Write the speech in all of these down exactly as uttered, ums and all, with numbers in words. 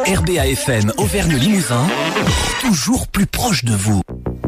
R B A F M Auvergne-Limousin, toujours plus proche de vous.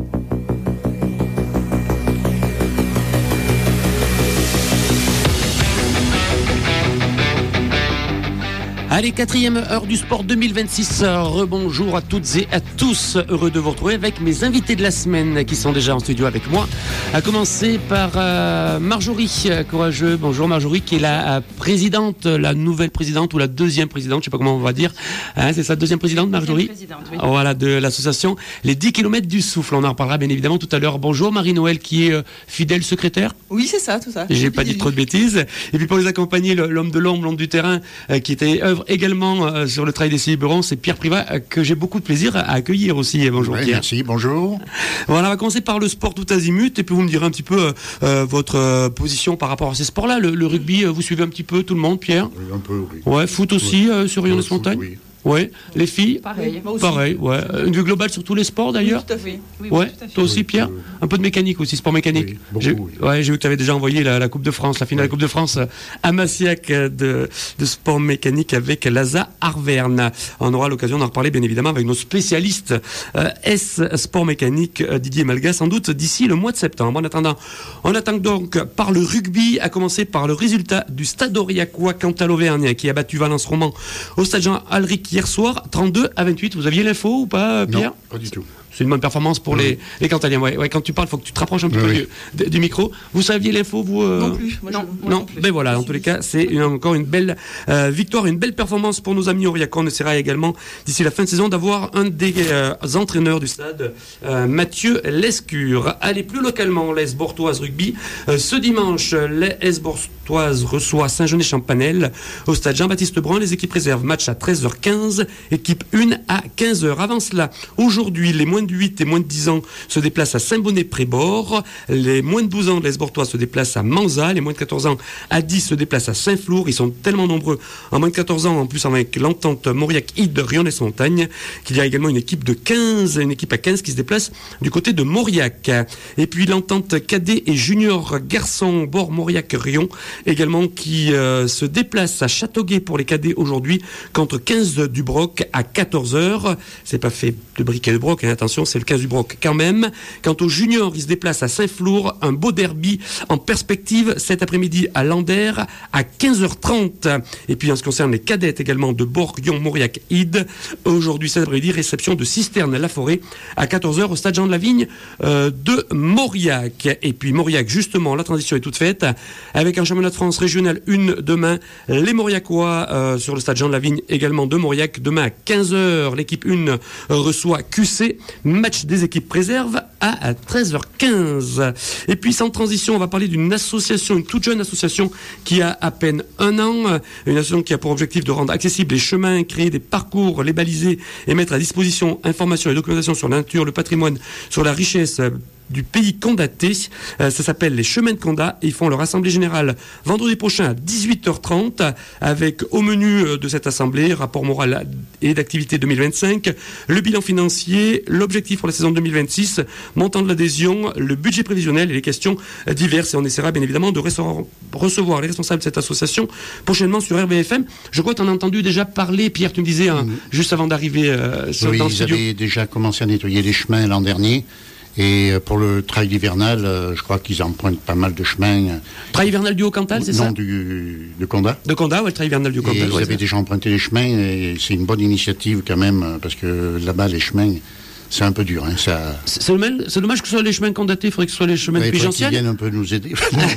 Allez, quatrième heure du sport deux mille vingt-six. Rebonjour à toutes et à tous. Heureux de vous retrouver avec mes invités de la semaine qui sont déjà en studio avec moi. À commencer par euh, Marjorie Courageux. Bonjour Marjorie, qui est la euh, présidente, la nouvelle présidente ou la deuxième présidente, je sais pas comment on va dire. Hein, c'est ça, deuxième présidente Marjorie Deuxième présidente, oui. Voilà, de l'association Les dix kilomètres du souffle. On en reparlera bien évidemment tout à l'heure. Bonjour Marie-Noël, qui est euh, fidèle secrétaire. Oui, c'est ça, tout ça. J'ai pas dit trop de bêtises. Et puis pour les accompagner, le, l'homme de l'ombre, l'homme du terrain, euh, qui était œuvre également euh, sur le travail des célébrants, c'est Pierre Privat, euh, que j'ai beaucoup de plaisir à accueillir aussi. Bonjour ouais, Pierre. Merci, bonjour. Voilà, on va commencer par le sport tout azimut, et puis vous me direz un petit peu euh, votre euh, position par rapport à ces sports-là. Le, le rugby, euh, vous suivez un petit peu tout le monde, Pierre? Oui, un peu, oui. Ouais, foot aussi, ouais. euh, sur Rion-des-Montagnes? Oui. Ouais, les filles? Pareil, moi aussi. Pareil, ouais. Une vue globale sur tous les sports d'ailleurs? Oui, tout à fait. Oui, Ouais, oui, tout à fait. toi aussi Oui, Pierre? oui. Un peu de mécanique aussi, sport mécanique. Oui, beaucoup, j'ai, oui. Ouais, j'ai vu que tu avais déjà envoyé la, la Coupe de France, la finale de la Coupe de France à Massiac de, de sport mécanique avec Laza Arverne. On aura l'occasion d'en reparler bien évidemment avec nos spécialistes euh, S sport mécanique, euh, Didier Malga, sans doute d'ici le mois de septembre. En attendant, on attend donc par le rugby, à commencer par le résultat du Stade Aurillacois quant à l'Auvergne qui a battu Valence Roman au Stade Jean-Alric hier soir, trente-deux à vingt-huit. Vous aviez l'info ou pas, Pierre? Non, pas du tout. C'est une bonne performance pour oui. les, les Cantaliens. Ouais, ouais, quand tu parles, il faut que tu te rapproches un petit oui. peu du, du, du micro. Vous saviez l'info, vous euh... Non plus. Moi, non, je, moi non. non plus. Ben voilà, en tous les cas, c'est une, encore une belle euh, victoire, une belle performance pour nos amis aurillacois. On essaiera également, d'ici la fin de saison, d'avoir un des euh, entraîneurs du stade, euh, Mathieu Lescure. Allez, plus localement, l'A S Bortoise Rugby. Euh, ce dimanche, l'A S Bortoise reçoit Saint-Genès-Champanel au stade Jean-Baptiste Brun. Les équipes réserves, match à treize heures quinze, équipe un à quinze heures. Avant cela, aujourd'hui, les moins de huit et moins de dix ans se déplacent à Saint-Bonnet-Prébord. Les moins de douze ans de l'A S Bortois se déplacent à Manzat. Les moins de quatorze ans à dix se déplacent à Saint-Flour. Ils sont tellement nombreux en moins de quatorze ans, en plus avec l'entente Mauriac-Ide de Rion-des-Montagnes, qu'il y a également une équipe de quinze, une équipe à quinze qui se déplace du côté de Mauriac. Et puis l'entente cadet et junior garçon bord Mauriac-Rion également qui euh, se déplace à Châteauguay pour les cadets aujourd'hui contre quinze du Broc à quatorze heures. C'est pas fait de briquet de Broc, hein, attention, c'est le quinze du Broc quand même. Quant aux juniors, ils se déplacent à Saint-Flour, un beau derby en perspective cet après-midi à Lander à quinze heures trente. Et puis en ce qui concerne les cadettes également de Bourg-Guyon-Mauriac-Ide, aujourd'hui cet après-midi, réception de Cisterne-la-Forêt à quatorze heures au stade Jean de la Vigne euh, de Mauriac. Et puis Mauriac, justement, la transition est toute faite avec un championnat de France régional un demain. Les Mauriacois euh, sur le stade Jean de la Vigne également de Mauriac. Demain à quinze heures, l'équipe un euh, reçoit Q C. Match des équipes réserves à treize heures quinze. Et puis sans transition, on va parler d'une association, une toute jeune association qui a à peine un an. Une association qui a pour objectif de rendre accessibles les chemins, créer des parcours, les baliser et mettre à disposition informations et documentation sur la nature, le patrimoine, sur la richesse du pays Condaté. Euh, ça s'appelle les Chemins de Condat et ils font leur assemblée générale vendredi prochain à dix-huit heures trente avec au menu de cette assemblée rapport moral et d'activité deux mille vingt-cinq, le bilan financier, l'objectif pour la saison deux mille vingt-six, montant de l'adhésion, le budget prévisionnel et les questions diverses. Et on essaiera bien évidemment de recevoir les responsables de cette association prochainement sur R B F M. Je crois que tu en as entendu déjà parler, Pierre, tu me disais hein, mmh. juste avant d'arriver euh, sur, oui, dans le ils studio. avaient déjà commencé à nettoyer les chemins l'an dernier. Et pour le trail hivernal, euh, je crois qu'ils empruntent pas mal de chemins. Trail hivernal du Haut-Cantal, c'est non, ça? Non, du, de Condat. De Condat, ouais, le trail hivernal du Haut-Cantal. Et ouais, ils avaient déjà emprunté les chemins, et c'est une bonne initiative quand même, parce que là-bas, les chemins, c'est un peu dur. Hein, ça... c'est, c'est, dommage, c'est dommage que ce soit les chemins condatés, il faudrait que ce soit les chemins ouais, de Pigenciel. Ils viennent un peu nous aider.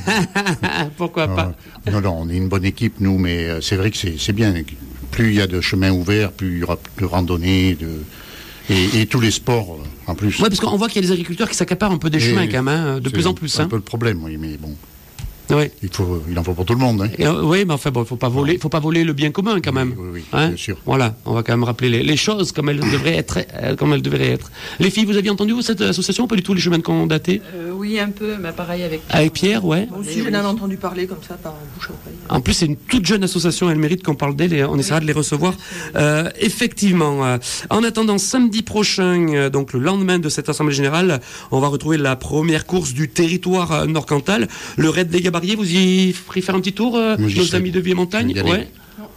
Pourquoi non, pas? Non, non, on est une bonne équipe, nous, mais c'est vrai que c'est, c'est bien. Plus il y a de chemins ouverts, plus il y aura de randonnées, de... Et, et tous les sports, en plus. Oui, parce qu'on voit qu'il y a des agriculteurs qui s'accaparent un peu des et chemins, quand même, de plus en plus. C'est un hein. peu le problème, oui, mais bon. Oui. Il, faut, il en faut pour tout le monde. Hein. Et, euh, oui, mais enfin, bon, il ne faut pas voler, faut pas voler le bien commun, quand même. Oui, oui, oui hein bien sûr. Voilà, on va quand même rappeler les, les choses comme elles devraient être. Euh, comme elles devraient être. Les filles, vous aviez entendu, vous, cette association, pas du tout, les chemins de Condaté euh, Oui, un peu, mais pareil avec Pierre. Avec Pierre, ouais. Moi aussi, j'en ai entendu parler comme ça, par bouche à oreille. En plus, c'est une toute jeune association, elle mérite qu'on parle d'elle et on essaiera oui. de les recevoir. Euh, effectivement. Euh, en attendant, samedi prochain, euh, donc le lendemain de cette Assemblée Générale, on va retrouver la première course du territoire euh, Nord-Cantal. Le Raid des Gabariers, vous y ferez faire un petit tour, euh, nos amis de Vie-et-Montagne? Ouais.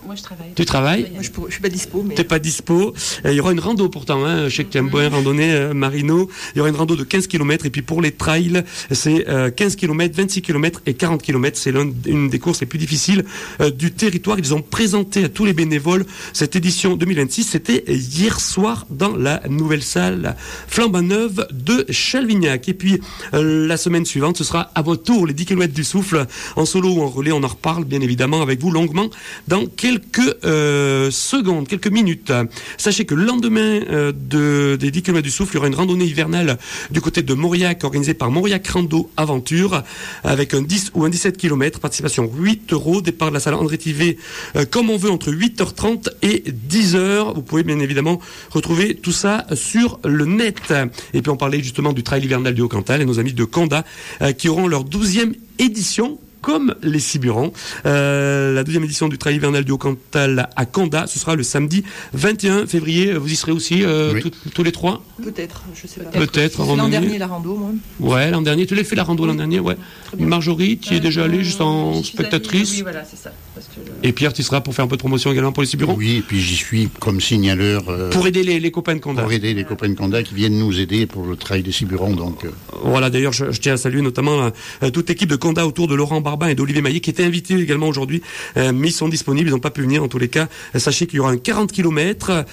Moi, je travaille. Tu travailles? Moi, je ne suis pas dispo. Mais... T'es pas dispo. Euh, il y aura une rando pourtant. Hein. Je sais que tu aimes bien randonner, euh, Marino. Il y aura une rando de quinze kilomètres. Et puis pour les trails, c'est euh, quinze kilomètres, vingt-six kilomètres et quarante kilomètres. C'est l'une des courses les plus difficiles euh, du territoire. Ils ont présenté à tous les bénévoles cette édition deux mille vingt-six. C'était hier soir dans la nouvelle salle flambant neuve de Chalvignac. Et puis euh, la semaine suivante, ce sera à votre tour les dix kilomètres du souffle en solo ou en relais. On en reparle bien évidemment avec vous longuement dans quelques euh, secondes, quelques minutes. Sachez que le lendemain euh, de, des dix kilomètres du souffle, il y aura une randonnée hivernale du côté de Mauriac organisée par Mauriac Rando Aventure avec un dix ou un dix-sept kilomètres, participation huit euros, départ de la salle André Tivet euh, comme on veut entre huit heures trente et dix heures. Vous pouvez bien évidemment retrouver tout ça sur le net. Et puis on parlait justement du trail hivernal du Haut-Cantal et nos amis de Condat euh, qui auront leur douzième édition comme les Ciburons. Euh, la deuxième édition du trail hivernal du Haut-Cantal à Condat, ce sera le samedi vingt et un février. Vous y serez aussi euh, oui. tous les trois? Peut-être, je sais pas. Peut-être. L'an dernier, la rando, moi. Ouais, l'an dernier. Tu l'as fait la rando oui. l'an dernier, ouais. Marjorie, tu y es déjà allée juste en spectatrice? Oui, voilà, c'est ça. Parce que je... Et Pierre, tu seras pour faire un peu de promotion également pour les Ciburons? Oui, et puis j'y suis comme signaleur. Euh, pour aider les, les copains de Condat. Pour aider les copains de Condat qui viennent nous aider pour le trail des Ciburons. Donc, euh... Voilà, d'ailleurs, je, je tiens à saluer notamment euh, toute l'équipe de Condat autour de Laurent Barbin et d'Olivier Maillet qui étaient invités également aujourd'hui, euh, mais ils sont disponibles, ils n'ont pas pu venir en tous les cas. Euh, sachez qu'il y aura un quarante kilomètres,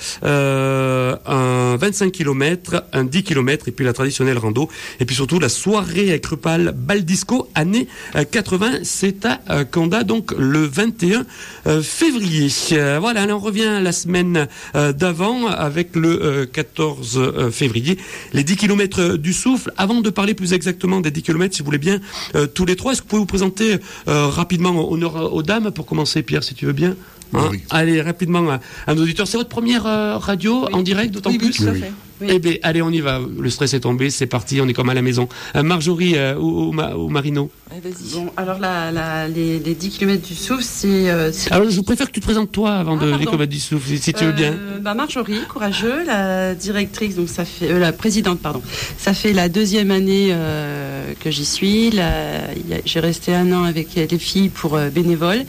euh, un vingt-cinq kilomètres, un dix kilomètres et puis la traditionnelle rando. Et puis surtout la soirée avec Rupal Baldisco, année euh, quatre-vingts, c'est à euh, Condat, donc le vingt et un euh, février. Euh, voilà, on revient la semaine euh, d'avant avec le euh, quatorze euh, février, les dix kilomètres du souffle. Avant de parler plus exactement des dix kilomètres, si vous voulez bien, euh, tous les trois, est-ce que vous pouvez vous présenter euh, rapidement, honneur aux dames, pour commencer, Pierre, si tu veux bien. Hein oui. Allez, rapidement à, à nos auditeurs. C'est votre première euh, radio oui. en direct, d'autant oui, plus oui, tout à fait. Oui. Eh bien, allez, on y va. Le stress est tombé, c'est parti, on est comme à la maison. Euh, Marjorie euh, ou, ou, ou Marino? Allez, vas-y. Bon, alors la, la, les, les dix kilomètres du souffle, c'est... Euh, alors, je préfère que tu te présentes toi avant ah, de, les kilomètres du souffle, si, si tu veux bien. Euh, bah, Marjorie, courageux, la directrice, donc ça fait... Euh, la présidente, pardon. Ça fait la deuxième année euh, que j'y suis. La, j'ai resté un an avec les filles pour euh, bénévoles.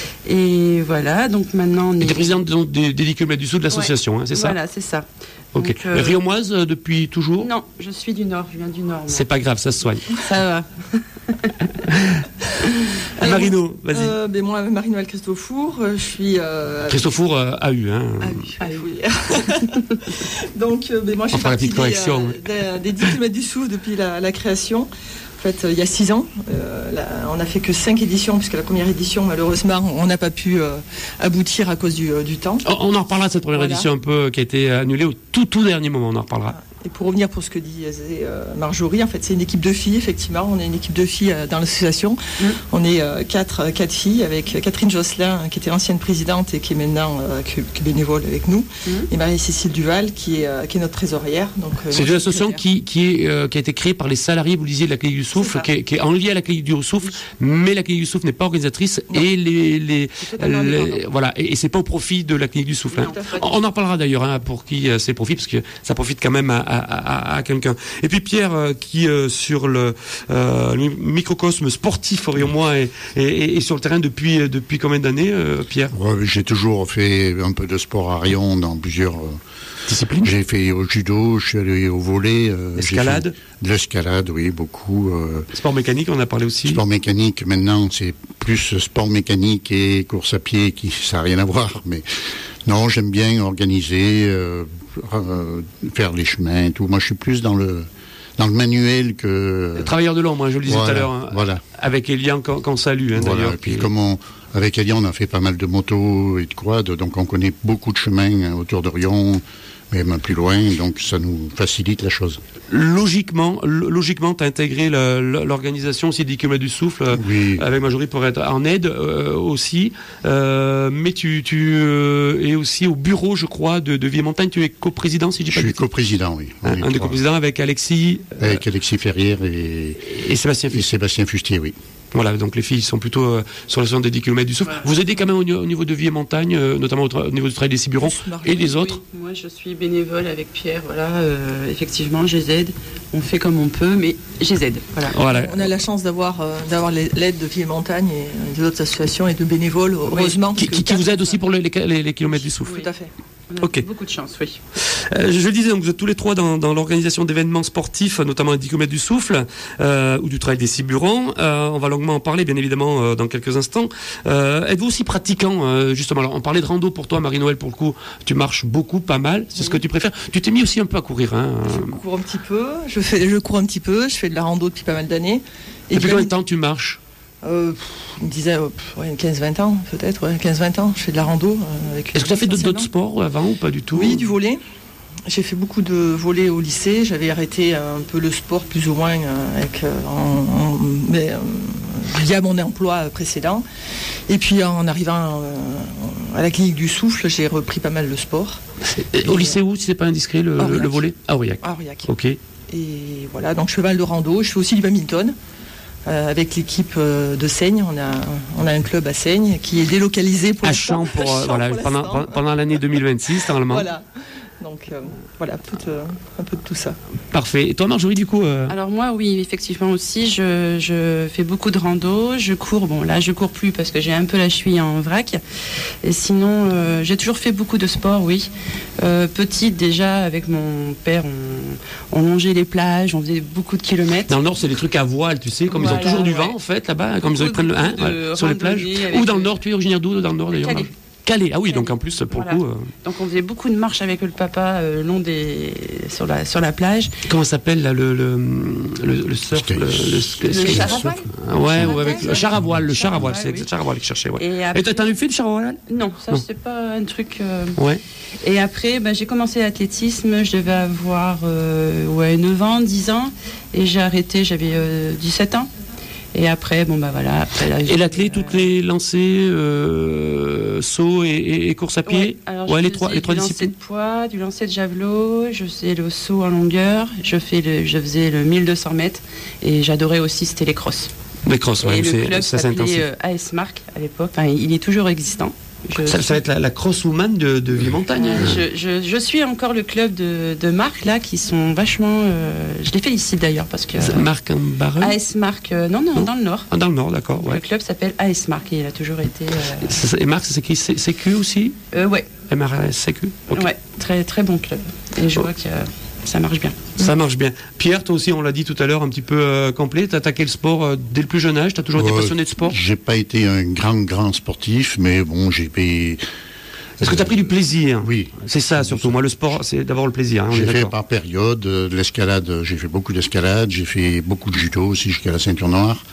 Et voilà, donc maintenant... On est... Et tu es présidente donc, des, des dix kilomètres du souffle de l'association, ouais, hein, c'est ça? Voilà, c'est ça. Ok. Donc, euh... Riomoise euh, depuis toujours? Non, je suis du Nord, je viens du Nord. Moi. C'est pas grave, ça se soigne. Ça va. Marino, vas-y. Euh, ben moi, Marino Christofour, je suis... Euh, Christofour euh, A U, hein. A U, oui. Donc, euh, ben moi, je suis partie des, euh, des, des dix kilomètres du souffle depuis la, la création. En fait, euh, il y a six ans, euh, là, on n'a fait que cinq éditions, puisque la première édition, malheureusement, on n'a pas pu euh, aboutir à cause du, euh, du temps. On, on en reparlera de cette première voilà. édition un peu qui a été annulée au tout tout dernier moment, on en reparlera. Et pour revenir pour ce que dit euh, Marjorie, en fait, c'est une équipe de filles, effectivement. On est une équipe de filles euh, dans l'association. Mmh. On est euh, quatre, quatre filles, avec Catherine Josselin, qui était l'ancienne présidente et qui est maintenant euh, qui, qui est bénévole avec nous, mmh. et Marie-Cécile Duval, qui est, euh, qui est notre trésorière. Donc, euh, c'est une association qui, qui, est, euh, qui a été créée par les salariés, vous le disiez, de la Clinique du Souffle, qui est, qui est en lien à la Clinique du Souffle, oui. mais la Clinique du Souffle n'est pas organisatrice, non. et les, les, les voilà, et, et c'est pas au profit de la Clinique du Souffle. Hein. On en reparlera d'ailleurs, hein, pour qui euh, c'est profit, parce que ça profite quand même à, à, à, à quelqu'un. Et puis Pierre, euh, qui euh, sur le, euh, le microcosme sportif, Riom-moi, et, et, et sur le terrain depuis, euh, depuis combien d'années, euh, Pierre? Ouais, j'ai toujours fait un peu de sport à Riom dans plusieurs euh, disciplines. J'ai fait au judo, je suis allé au volley. Euh, Escalade. De l'escalade, oui, beaucoup. Euh, sport mécanique, on a parlé aussi. Sport mécanique, maintenant, c'est plus sport mécanique et course à pied, qui ça n'a rien à voir, mais non, j'aime bien organiser, euh, euh, faire les chemins, tout. Moi, je suis plus dans le dans le manuel que... Le travailleur de l'ombre, hein, je le disais voilà, tout à l'heure, hein, voilà. Avec Elian qu'on salue, hein, voilà, d'ailleurs. Et puis, comme on, avec Elian, on a fait pas mal de motos et de quad, donc on connaît beaucoup de chemins autour de Riom, même plus loin, donc ça nous facilite la chose. Logiquement, logiquement, tu as intégré le, l'organisation aussi des kilomètres du souffle, oui. avec Marjorie pour être en aide euh, aussi, euh, mais tu, tu euh, es aussi au bureau, je crois, de, de Vie-Montagne. Tu es coprésident, si je dis pas Je suis coprésident, oui. Un, un des coprésidents avec Alexis... Euh, avec Alexis Ferrière et, et Sébastien Fustier. Et Sébastien Fustier, oui. Voilà, donc les filles sont plutôt euh, sur la zone des dix kilomètres du souffle. Voilà. Vous aidez quand même au, au niveau de Vie et Montagne, euh, notamment au, tra- au niveau du travail des Ciburons et des autres. Oui, moi, je suis bénévole avec Pierre, voilà, euh, effectivement, je les aide. on fait comme on peut, mais je les aide. Voilà. Voilà. On a la chance d'avoir euh, d'avoir l'aide de Ville et Montagne et d'autres associations et de bénévoles, heureusement. Qui, qui, qui vous aide aussi pour les, les, les kilomètres du souffle. Tout à fait. On a Ok. beaucoup de chance, oui. Euh, je le disais, donc, vous êtes tous les trois dans, dans l'organisation d'événements sportifs, notamment les dix kilomètres du souffle, euh, ou du trail des Ciburans. Euh, on va longuement en parler, bien évidemment, euh, dans quelques instants. Euh, êtes-vous aussi pratiquant, euh, justement? Alors, on parlait de rando pour toi, Marie-Noël, pour le coup. Tu marches beaucoup, pas mal. C'est Oui. ce que tu préfères. Tu t'es mis aussi un peu à courir, hein? Je cours un petit peu, je, fais, je cours un petit peu, je fais de la rando depuis pas mal d'années. Et Depuis puis, combien de temps tu marches? euh, pff, Une dizaine, euh, pff, ouais, quinze vingt ans peut-être, ouais, quinze vingt ans. Je fais de la rando. euh, avec Est-ce que tu as fait d'autres essentiellement. sports avant ou pas du tout? Oui, du volley. J'ai fait beaucoup de volley au lycée. J'avais arrêté un peu le sport plus ou moins euh, avec, euh, en, en- mais, euh, via mon emploi précédent. Et puis en arrivant euh, à la clinique du souffle, j'ai repris pas mal le sport. Et au lycée où, si c'est pas indiscret, le, Aurillac. le volley? Ah, Aurillac. À Aurillac. Ok. Et voilà, donc je fais pas mal de rando. Je fais aussi du badminton. Euh, avec l'équipe euh, de Seigne, on a, on a un club à Seigne qui est délocalisé pour À l'instant. Champs pour, À euh, Champs voilà, pour pendant, l'instant. pendant l'année deux mille vingt-six, normalement. Voilà. Donc euh, voilà, tout, euh, un peu de tout ça. Parfait. Et toi, Marjorie, du coup euh, Alors moi, oui, effectivement aussi, je, je fais beaucoup de rando, je cours. Bon, là, je cours plus parce que j'ai un peu la cheville en vrac. Et sinon, euh, j'ai toujours fait beaucoup de sport, oui. Euh, petite, déjà, avec mon père, on, on longeait les plages, on faisait beaucoup de kilomètres. Dans le Nord, c'est des trucs à voile, tu sais, comme ils ont Voilà, toujours du ouais. vent, en fait, là-bas, comme ils Beaucoup prennent le hein, de voilà, sur les plages. randonnées avec Ou dans le le- Nord, tu es originaire d'où, dans le Nord, d'ailleurs? Calais. Calais, ah oui, Calais. donc en plus, pour Voilà. le coup... euh, Donc on faisait beaucoup de marches avec le papa euh, long des sur la sur la plage. comment ça s'appelle, là, le, le, le, le surf Skate. le, le- Le skate. char à voile. Ah ouais, ou Char à avec voile, le char à voile, le char à voile, voile, c'est oui. le char à voile que je cherchais, ouais. Et Et après, toi, t'en as fait du char à voile? non, ça Non. c'est pas un truc. euh, Ouais. Et après, bah, j'ai commencé l'athlétisme, je devais avoir euh, ouais, neuf ans, dix ans, et j'ai arrêté, j'avais euh, dix-sept ans. Et après, bon bah voilà. Après, là, Et j'ai- l'athlé, toutes les lancers, euh, sauts et, et, et course à pied? Ouais, alors je Ouais, les faisais trois, les trois du disciplines. lancer de poids, du lancer de javelot, je faisais le saut en longueur, je, fais le, je faisais le mille deux cents mètres, et j'adorais aussi, c'était les crosses. Les crosses, ouais, et le c'est- club ça c'est intensif. s'appelait euh, A S Marc à l'époque, enfin, il est toujours existant. Je, Ça, ça va être la, la crosswoman de, de Ville-Montagne. hein. je, je, je suis encore le club de, de Marc là qui sont vachement. euh, je les félicite d'ailleurs parce que. C'est Marc Barreux. A S Marc, euh, non, non, Non. dans le Nord. Ah, dans le Nord, d'accord. Le Ouais. club s'appelle A S Marc et il a toujours été. euh, Ça- ça- Et Marc, ça s'écrit C- CQ aussi? euh, ouais, M R S C Q? Ok. ouais, très très bon club. Et je Oh. vois que euh, ça marche bien. Ça marche bien. Pierre, toi aussi, on l'a dit tout à l'heure, un petit peu euh, complet. T'as attaqué le sport euh, dès le plus jeune âge. T'as toujours été Euh, passionné de sport. J'ai pas été un grand, grand sportif, mais bon, j'ai fait. Est-ce que t'as pris du plaisir? Oui. C'est ça surtout. Moi, le sport, c'est d'abord le plaisir. hein, on est J'ai fait d'accord. par période euh, de l'escalade. J'ai fait beaucoup d'escalade. J'ai fait beaucoup de judo aussi jusqu'à la ceinture noire.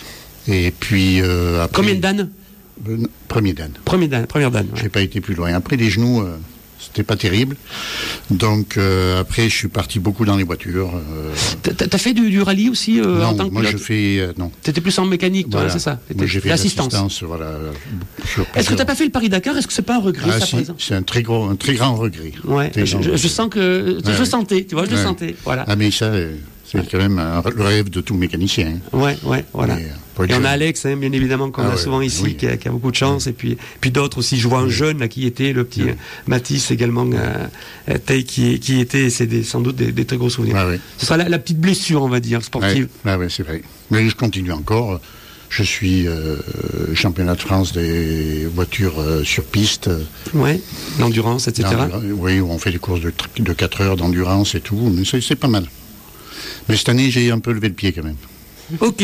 Et puis euh, après. Combien de dan? Euh, non, Premier dan. Premier dan, première dan. ouais. J'ai pas été plus loin. Après les genoux, euh, c'était pas terrible. Donc euh, après, je suis parti beaucoup dans les voitures. euh, T'as t'as fait du, du rallye aussi euh, en non, tant que moi je pilote? fais euh, non. T'étais plus en mécanique, toi, Voilà. c'est ça? Moi, j'ai fait l'assistance. l'assistance. Voilà. euh, sur Est-ce que plusieurs- t'as pas fait le Paris-Dakar? Est-ce que c'est pas un regret, Ah, ça, si, par exemple? c'est un très gros, un très grand regret. Ouais, Très je, grand je- regret. je sens que. Je Ouais. le sentais, tu vois, je le Ouais. sentais. Voilà. Ah mais ça, euh, c'est quand même un- le rêve de tout mécanicien. hein. Ouais, ouais, voilà. Mais, euh, faut être Et on a jeune. Alex, hein, bien évidemment, qu'on Ah a ouais, souvent ici, oui. qui, a, qui a beaucoup de chance, et puis, puis d'autres aussi. Je vois un jeune là, qui était, le petit Oui. euh, Mathis également, euh, euh, Tay, qui, qui était, c'est des- sans doute des, des très gros souvenirs. Ah ouais. Ce sera la, la petite blessure, on va dire, sportive. Ouais, ah ouais, c'est vrai. Mais je continue encore. Je suis euh, championnat de France des voitures euh, sur piste. Ouais, l'endurance, et cetera. Dans- oui, où on fait des courses de, tr- de quatre heures d'endurance et tout. Mais c'est, c'est pas mal. Mais cette année, j'ai un peu levé le pied quand même. Ok.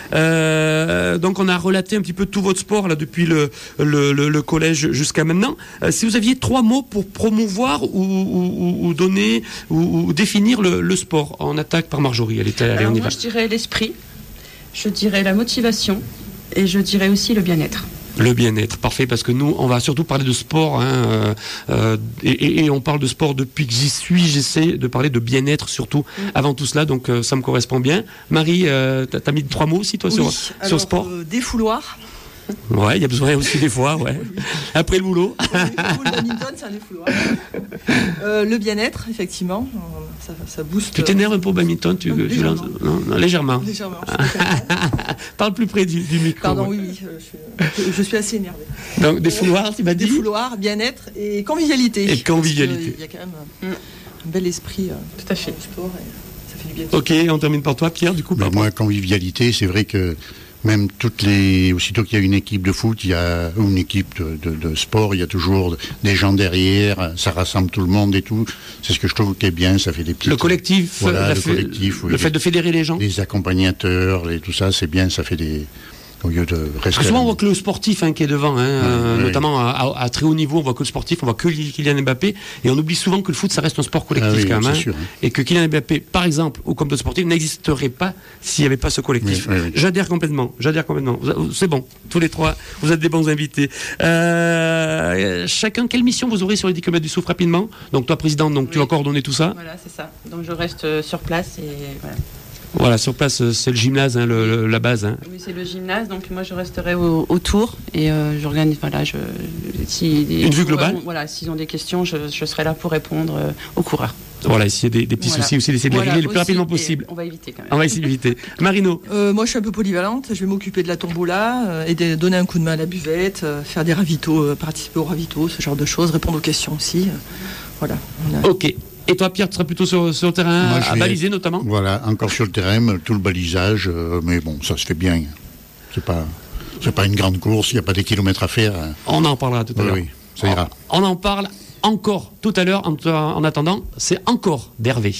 Euh, donc on a relaté un petit peu tout votre sport là depuis le, le, le- le collège jusqu'à maintenant. Euh, si vous aviez trois mots pour promouvoir ou, ou- ou- ou donner ou, ou définir le, le sport, on attaque par Marjorie. Elle était allée, Alors on y moi va. je dirais l'esprit, je dirais la motivation et je dirais aussi le bien-être. Le bien-être, parfait, parce que nous, on va surtout parler de sport, hein, euh, euh, et, et- et on parle de sport depuis que j'y suis, j'essaie de parler de bien-être surtout avant tout cela, donc euh, ça me correspond bien. Marie, euh, t'as, t'as mis trois mots aussi, toi, Oui, sur, alors, sur sport? euh, défouloir. Ouais, il y a besoin aussi des fois, ouais. Après le boulot. Oui, le badminton, c'est un défouloir. Euh, le bien-être, effectivement, euh, ça, ça booste. Tu t'énerves un peu au badminton, tu, Non, tu légèrement. lances- non, non, légèrement. Légèrement. je suis d'accord. Parle plus près du, du micro. Pardon, ouais. oui, oui, euh, je, suis- je suis assez énervée. Donc des fouloirs, tu m'as dit. Défouloir, bien-être et convivialité. Et convivialité. Parce que Il y a quand même un, un bel esprit euh, Tout à fait. dans le sport. Et ça fait du bien. Ok, on termine par toi, Pierre, du coup. Ben, moi, convivialité, c'est vrai que même toutes les, aussitôt qu'il y a une équipe de foot, il y a ou une équipe de, de, de sport, il y a toujours des gens derrière, ça rassemble tout le monde et tout. C'est ce que je trouve qui est bien, ça fait des petits. Le collectif, voilà, la le fait- collectif, oui, le fait de fédérer les gens. les accompagnateurs, les, tout ça, c'est bien, ça fait des, au lieu de rester. Très souvent, on voit que le sportif hein, qui est devant, hein, euh, oui. notamment à, à- à très haut niveau, on voit que le sportif, on voit que Kylian Mbappé, et on oublie souvent que le foot, ça reste un sport collectif Ah oui, quand même, c'est hein, sûr, hein. et que Kylian Mbappé, par exemple, ou comme de sportif, n'existerait pas s'il n'y avait pas ce collectif. Oui, oui, oui. J'adhère complètement, j'adhère complètement. Vous- C'est bon, tous les trois, vous êtes des bons invités. Euh, chacun, quelle mission vous aurez sur les dix kilomètres du Souffle rapidement? Donc toi, président, donc tu Oui. vas coordonner tout ça. Voilà, c'est ça. Donc je reste euh, sur place et voilà. Voilà, sur place, euh, c'est le gymnase, hein, le- le- la base. Hein. Oui, c'est le gymnase, donc moi je resterai au- autour et euh, j'organise. Voilà, je, si des- Une vue globale. Voilà, s'ils ont des questions, je, je serai là pour répondre euh, aux coureurs. Voilà, s'il y a des, des petits Voilà. soucis aussi, d'essayer de les Voilà, régler le plus aussi, rapidement et possible. On va éviter quand même. On va essayer d'éviter. Marino. Euh, moi, je suis un peu polyvalente. Je vais m'occuper de la tombola, euh, et de donner un coup de main à la buvette, euh, faire des ravitaux, euh, participer aux ravitaux, ce genre de choses, répondre aux questions aussi. euh, voilà. On a- Ok. Et toi, Pierre, tu seras plutôt sur, sur le terrain, Moi, à je vais- baliser notamment? Voilà, encore sur le terrain, mais tout le balisage, euh, mais bon, ça se fait bien. C'est pas, c'est pas une grande course, il n'y a pas des kilomètres à faire. hein. On en parlera tout à Oui, l'heure. oui, ça ira. On en parle encore tout à l'heure. En, en attendant, c'est encore d'Hervé.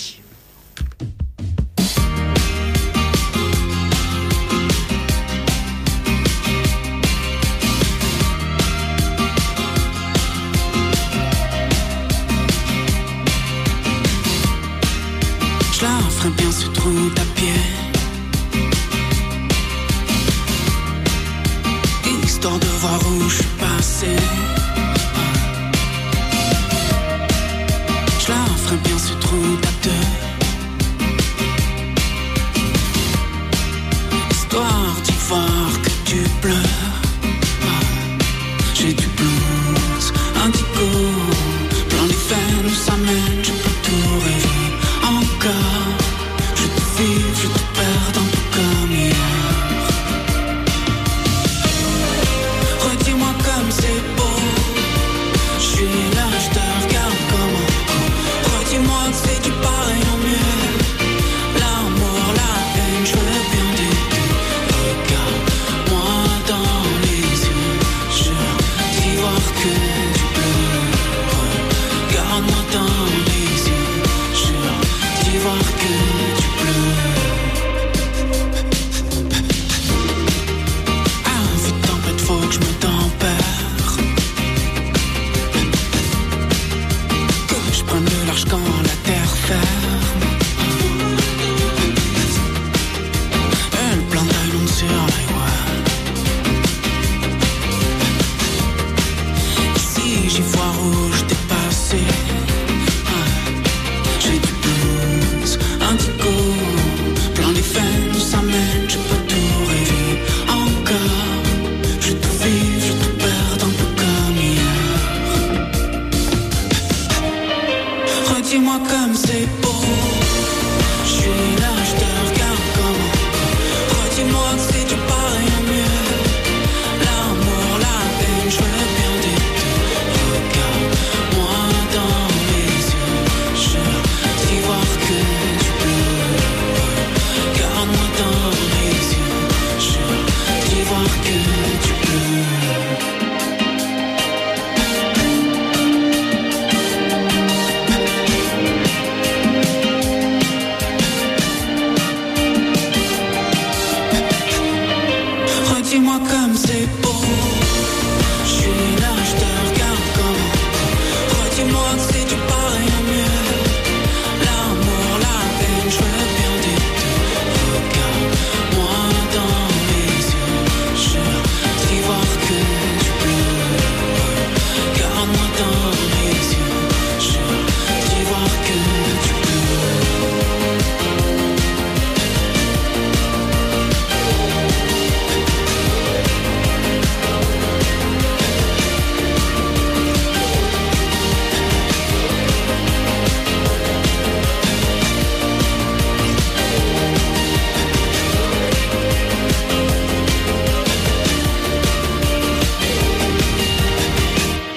Je la ferai bien ce trou à pied, histoire de voir où je suis passé. Je la ferai bien ce trou à deux, histoire d'y voir que tu pleures. J'ai du blues, indigo, plein les veines où ça mène, je peux tout rêver encore. Je te vive, je te perds un peu comme hier. Redis-moi comme c'est beau, je suis là, je te regarde comme un con. Redis-moi que c'est du pareil en mieux. L'amour, la haine, je veux bien des deux. Regarde-moi dans les yeux, jure d'y voir que du bleu. Regarde-moi dans les yeux, jure d'y voir que du bleu. Ah, vite tempête, faut que je me tempère, que je prenne de large quand la terre ferme. Elle plante à l'onde sur l'highway. Si j'y vois rouge dépassé, j'ai du blues, indigo, plein les veines où ça mène, je peux tout rêver encore. Je te vive, je te perds un peu comme hier. Redis-moi comme c'est beau, je suis là, je te regarde comme un con. Redis-moi que c'est du pareil en mieux. L'amour, la haine, je veux bien des deux. Regarde-moi dans les yeux, jure d'y voir que du bleu. Regarde-moi dans les yeux, jure d'y voir que du bleu. Redis-moi comme c'est beau, je suis là, je te regarde comme un con. Redis-moi que c'est du pareil en mieux. L'amour, la haine, je veux bien des deux. Regarde-moi dans les yeux, jure d'y voir que du bleu. Regarde-moi dans les yeux, jure d'y voir que du bleu.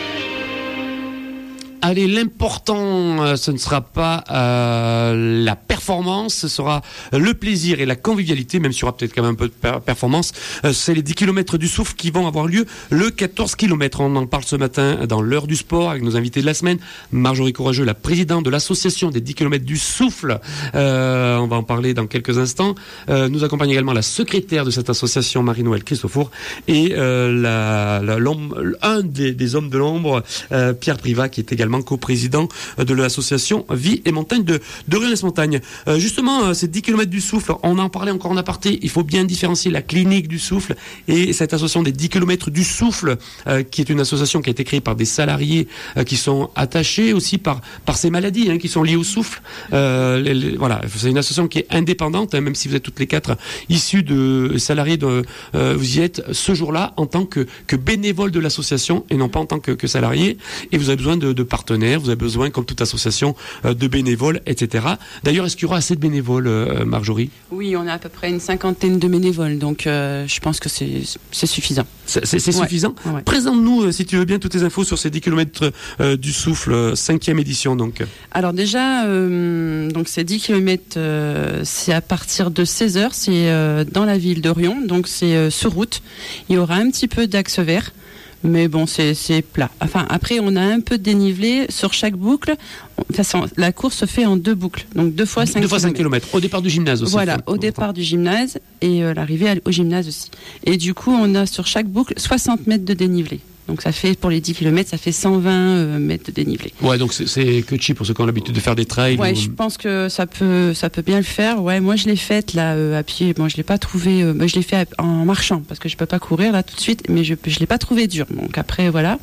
Allez, l'important, euh, ce ne sera pas euh, la perte performance, ce sera le plaisir et la convivialité, même s'il y aura peut-être quand même un peu de per- performance. Euh, c'est les dix kilomètres du souffle qui vont avoir lieu le quatorze kilomètres. On en parle ce matin dans l'heure du sport avec nos invités de la semaine. Marjorie Courageux, la présidente de l'association des dix kilomètres du souffle. Euh, on va en parler dans quelques instants. Euh, nous accompagne également la secrétaire de cette association, Marie-Noël Christofour, et euh, la, la, un des, des hommes de l'ombre, euh, Pierre Privat, qui est également coprésident de l'association Vie et Montagne de, de Rionès-Montagne. Euh, justement, euh, ces dix kilomètres du souffle, on en parlait encore en aparté, il faut bien différencier la clinique du souffle et cette association des dix kilomètres du souffle, euh, qui est une association qui a été créée par des salariés euh, qui sont attachés aussi par, par ces maladies hein, qui sont liées au souffle. Euh, les, les, voilà, c'est une association qui est indépendante, hein, même si vous êtes toutes les quatre issus de salariés, de, euh, vous y êtes ce jour-là en tant que, que bénévole de l'association et non pas en tant que, que salarié. Et vous avez besoin de, de partenaires, vous avez besoin, comme toute association, euh, de bénévoles, et cetera. D'ailleurs, est-ce qu'il y aura assez de bénévoles, euh, Marjorie ? Oui, on a à peu près une cinquantaine de bénévoles, donc euh, je pense que c'est, c'est suffisant. C'est, c'est, c'est ouais. suffisant. Ouais. Présente-nous, euh, si tu veux bien, toutes les infos sur ces dix kilomètres euh, du souffle, euh, cinquième édition. Donc. Alors déjà, euh, donc ces dix kilomètres, euh, c'est à partir de seize heures, c'est euh, dans la ville de Riom, donc c'est euh, sur route. Il y aura un petit peu d'axe vert. Mais bon, c'est, c'est plat. Enfin, après, on a un peu de dénivelé sur chaque boucle. Enfin, la course se fait en deux boucles, donc deux fois cinq kilomètres. Au départ du gymnase aussi. Voilà, au départ du gymnase et euh, l'arrivée au gymnase aussi. Et du coup, on a sur chaque boucle soixante mètres de dénivelé. Donc ça fait, pour les dix kilomètres, ça fait cent vingt euh, mètres de dénivelé. Ouais, donc c'est, c'est que cheap pour ceux qui ont l'habitude de faire des trails. Ouais, ou... je pense que ça peut, ça peut bien le faire. Ouais, moi je l'ai faite là euh, à pied. Bon, je l'ai pas trouvé. Euh, bah, je l'ai fait en marchant parce que je peux pas courir là tout de suite, mais je, je l'ai pas trouvé dur. Donc après voilà.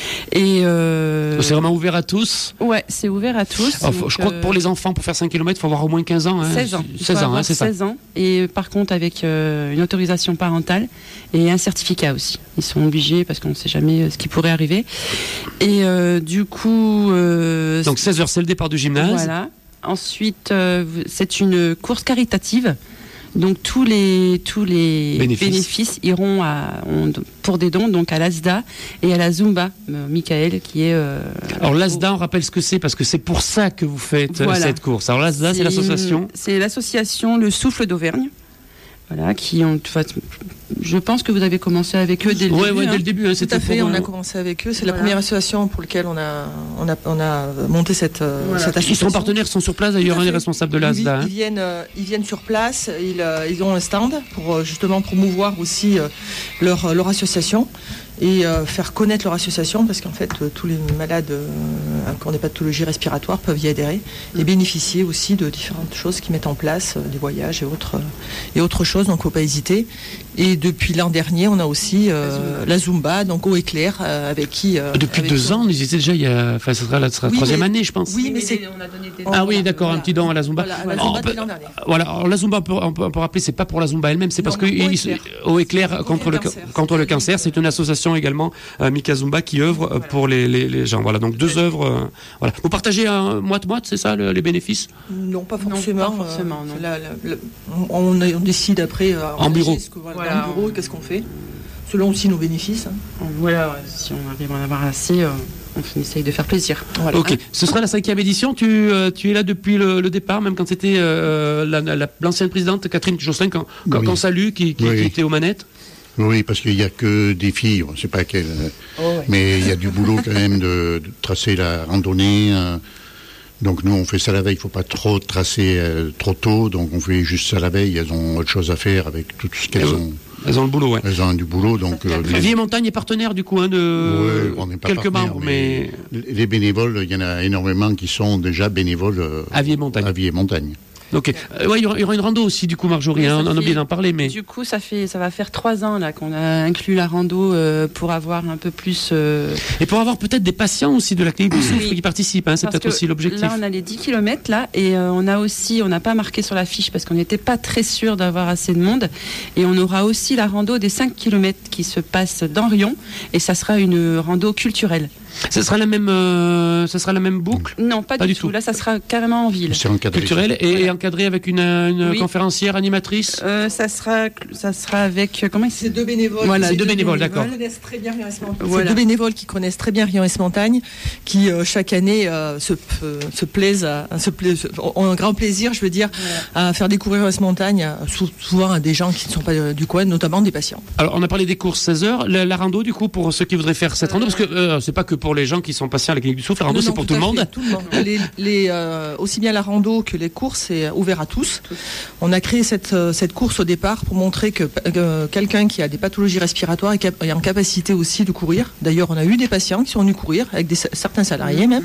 Et euh... c'est vraiment ouvert à tous. Ouais, c'est ouvert à tous. Alors, donc, je crois euh... que pour les enfants, pour faire cinq kilomètres, il faut avoir au moins quinze ans. Hein. seize ans. seize ans, hein, c'est seize ça. ans. Et par contre avec euh, une autorisation parentale et un certificat aussi. Ils sont obligés parce qu'on ne sait jamais ce qui pourrait arriver. Et euh, du coup... Euh, donc seize heures, c'est le départ du gymnase. Voilà. Ensuite, euh, c'est une course caritative. Donc tous les, tous les bénéfices, bénéfices iront à, on, pour des dons donc à l'A S D A et à la Zumba, euh, Michael qui est... Euh, Alors l'A S D A, on rappelle ce que c'est parce que c'est pour ça que vous faites voilà. cette course. Alors l'A S D A, c'est, c'est l'association C'est l'association Le Souffle d'Auvergne. Voilà, qui ont... Je pense que vous avez commencé avec eux dès le ouais, début. Oui, hein. dès le début. Hein, Tout à fait, on a commencé avec eux. C'est voilà. la première association pour laquelle on a, on a, on a monté cette, voilà. cette association. Ils sont partenaires, ils sont sur place d'ailleurs, hein, les responsables de l'A S D A. Ils, hein. ils, viennent, euh, ils viennent sur place, ils, euh, ils ont un stand pour euh, justement promouvoir aussi euh, leur, leur association et euh, faire connaître leur association parce qu'en fait, euh, tous les malades euh, qui ont des pathologies respiratoires peuvent y adhérer et bénéficier aussi de différentes choses qu'ils mettent en place, euh, des voyages et autres, euh, et autres choses, donc il ne faut pas hésiter. Et depuis l'an dernier, on a aussi euh, la Zumba, donc Eau et Clair, euh, avec qui... Euh, depuis avec deux qui... ans, ils étaient déjà, il y a... enfin, ce sera la, sera la oui, troisième mais... année, je pense. Oui, mais, mais c'est... On a donné des... Ah oh, oui, voilà, d'accord, voilà. Un petit don à la Zumba. Voilà, la Zumba oh, depuis l'an dernier. Voilà, alors la Zumba, on peut, on peut, on peut rappeler, c'est pas pour la Zumba elle-même, c'est non, parce que Eau et Clair contre le cancer, contre le cancer, c'est une association également, euh, Mika Zumba, qui œuvre voilà. pour les, les, les gens. Voilà, donc deux œuvres. Euh, voilà. Vous partagez un moite-moite, c'est ça, le, les bénéfices ? Non, pas forcément. Non, pas forcément. Non. La, la, la, on, on décide après euh, en bureau. Que, voilà, voilà, en bureau, on... qu'est-ce qu'on fait, selon aussi nos bénéfices. Hein. Voilà, si on arrive à en avoir assez, euh, on essaye de faire plaisir. Voilà. Ok, ce sera la cinquième édition. Tu, euh, tu es là depuis le, le départ, même quand c'était euh, la, la, l'ancienne présidente Catherine Josselin, quand, quand, oui. quand Salut, qui, qui, oui. qui était aux manettes. Oui, parce qu'il n'y a que des filles, on ne sait pas quelles, oh, ouais. mais il y a du boulot quand même de, de tracer la randonnée. Euh, donc nous, on fait ça la veille, il ne faut pas trop tracer euh, trop tôt, donc on fait juste ça la veille, elles ont autre chose à faire avec tout ce qu'elles ont. Elles ont le boulot, ouais. Elles ont du boulot, donc... Euh, les... Vie et Montagne est partenaire, du coup, hein, de ouais, on n'est pas quelques membres, mais... mais... Les bénévoles, il y en a énormément qui sont déjà bénévoles euh, à Vie et Montagne. À Vie et Montagne. Ok. Euh, ouais, il y aura, y aura une rando aussi, du coup, Marjorie. Oui, hein, on a oublié d'en parler, mais. Du coup, ça fait, ça va faire trois ans là qu'on a inclus la rando euh, pour avoir un peu plus. Euh... Et pour avoir peut-être des patients aussi de la clinique du souffle oui. qui participent. Hein, c'est parce peut-être aussi l'objectif. Là, on a les dix kilomètres là, et euh, on a aussi, on n'a pas marqué sur la fiche parce qu'on n'était pas très sûr d'avoir assez de monde. Et on aura aussi la rando des cinq kilomètres qui se passe dans Riom, et ça sera une rando culturelle. Ce sera la même, euh, ce sera la même boucle. Non, pas, Pas du du tout. tout. Là, ça sera carrément en ville. C'est encadré. Culturel et, Voilà. et encadré avec une, une Oui. conférencière animatrice. Euh, ça sera, ça sera avec euh, comment il C'est deux bénévoles. Voilà, C'est deux bénévoles, d'accord. Qui connaissent très bien Rion-Esmontagne. Voilà. C'est deux bénévoles qui connaissent très bien Rion-Esmontagne, qui euh, chaque année euh, se, euh, se plaisent, à, à se plaisent, ont un grand plaisir, je veux dire, à faire découvrir Rion-Esmontagne, à- sou- souvent à des gens qui ne sont pas euh, du coin, notamment des patients. Alors, on a parlé des courses seize heures. La, la rando, du coup, pour ceux qui voudraient faire cette rando, parce que euh, c'est pas que pour les gens qui sont patients à la clinique du souffle, la rando, Non, c'est non, pour tout, à le monde. fait, tout le monde. Les, les, euh, aussi bien la rando que les courses, c'est ouvert à tous. On a créé cette, euh, cette course au départ pour montrer que euh, quelqu'un qui a des pathologies respiratoires est, cap- est en capacité aussi de courir. D'ailleurs, on a eu des patients qui sont venus courir, avec des, certains salariés même,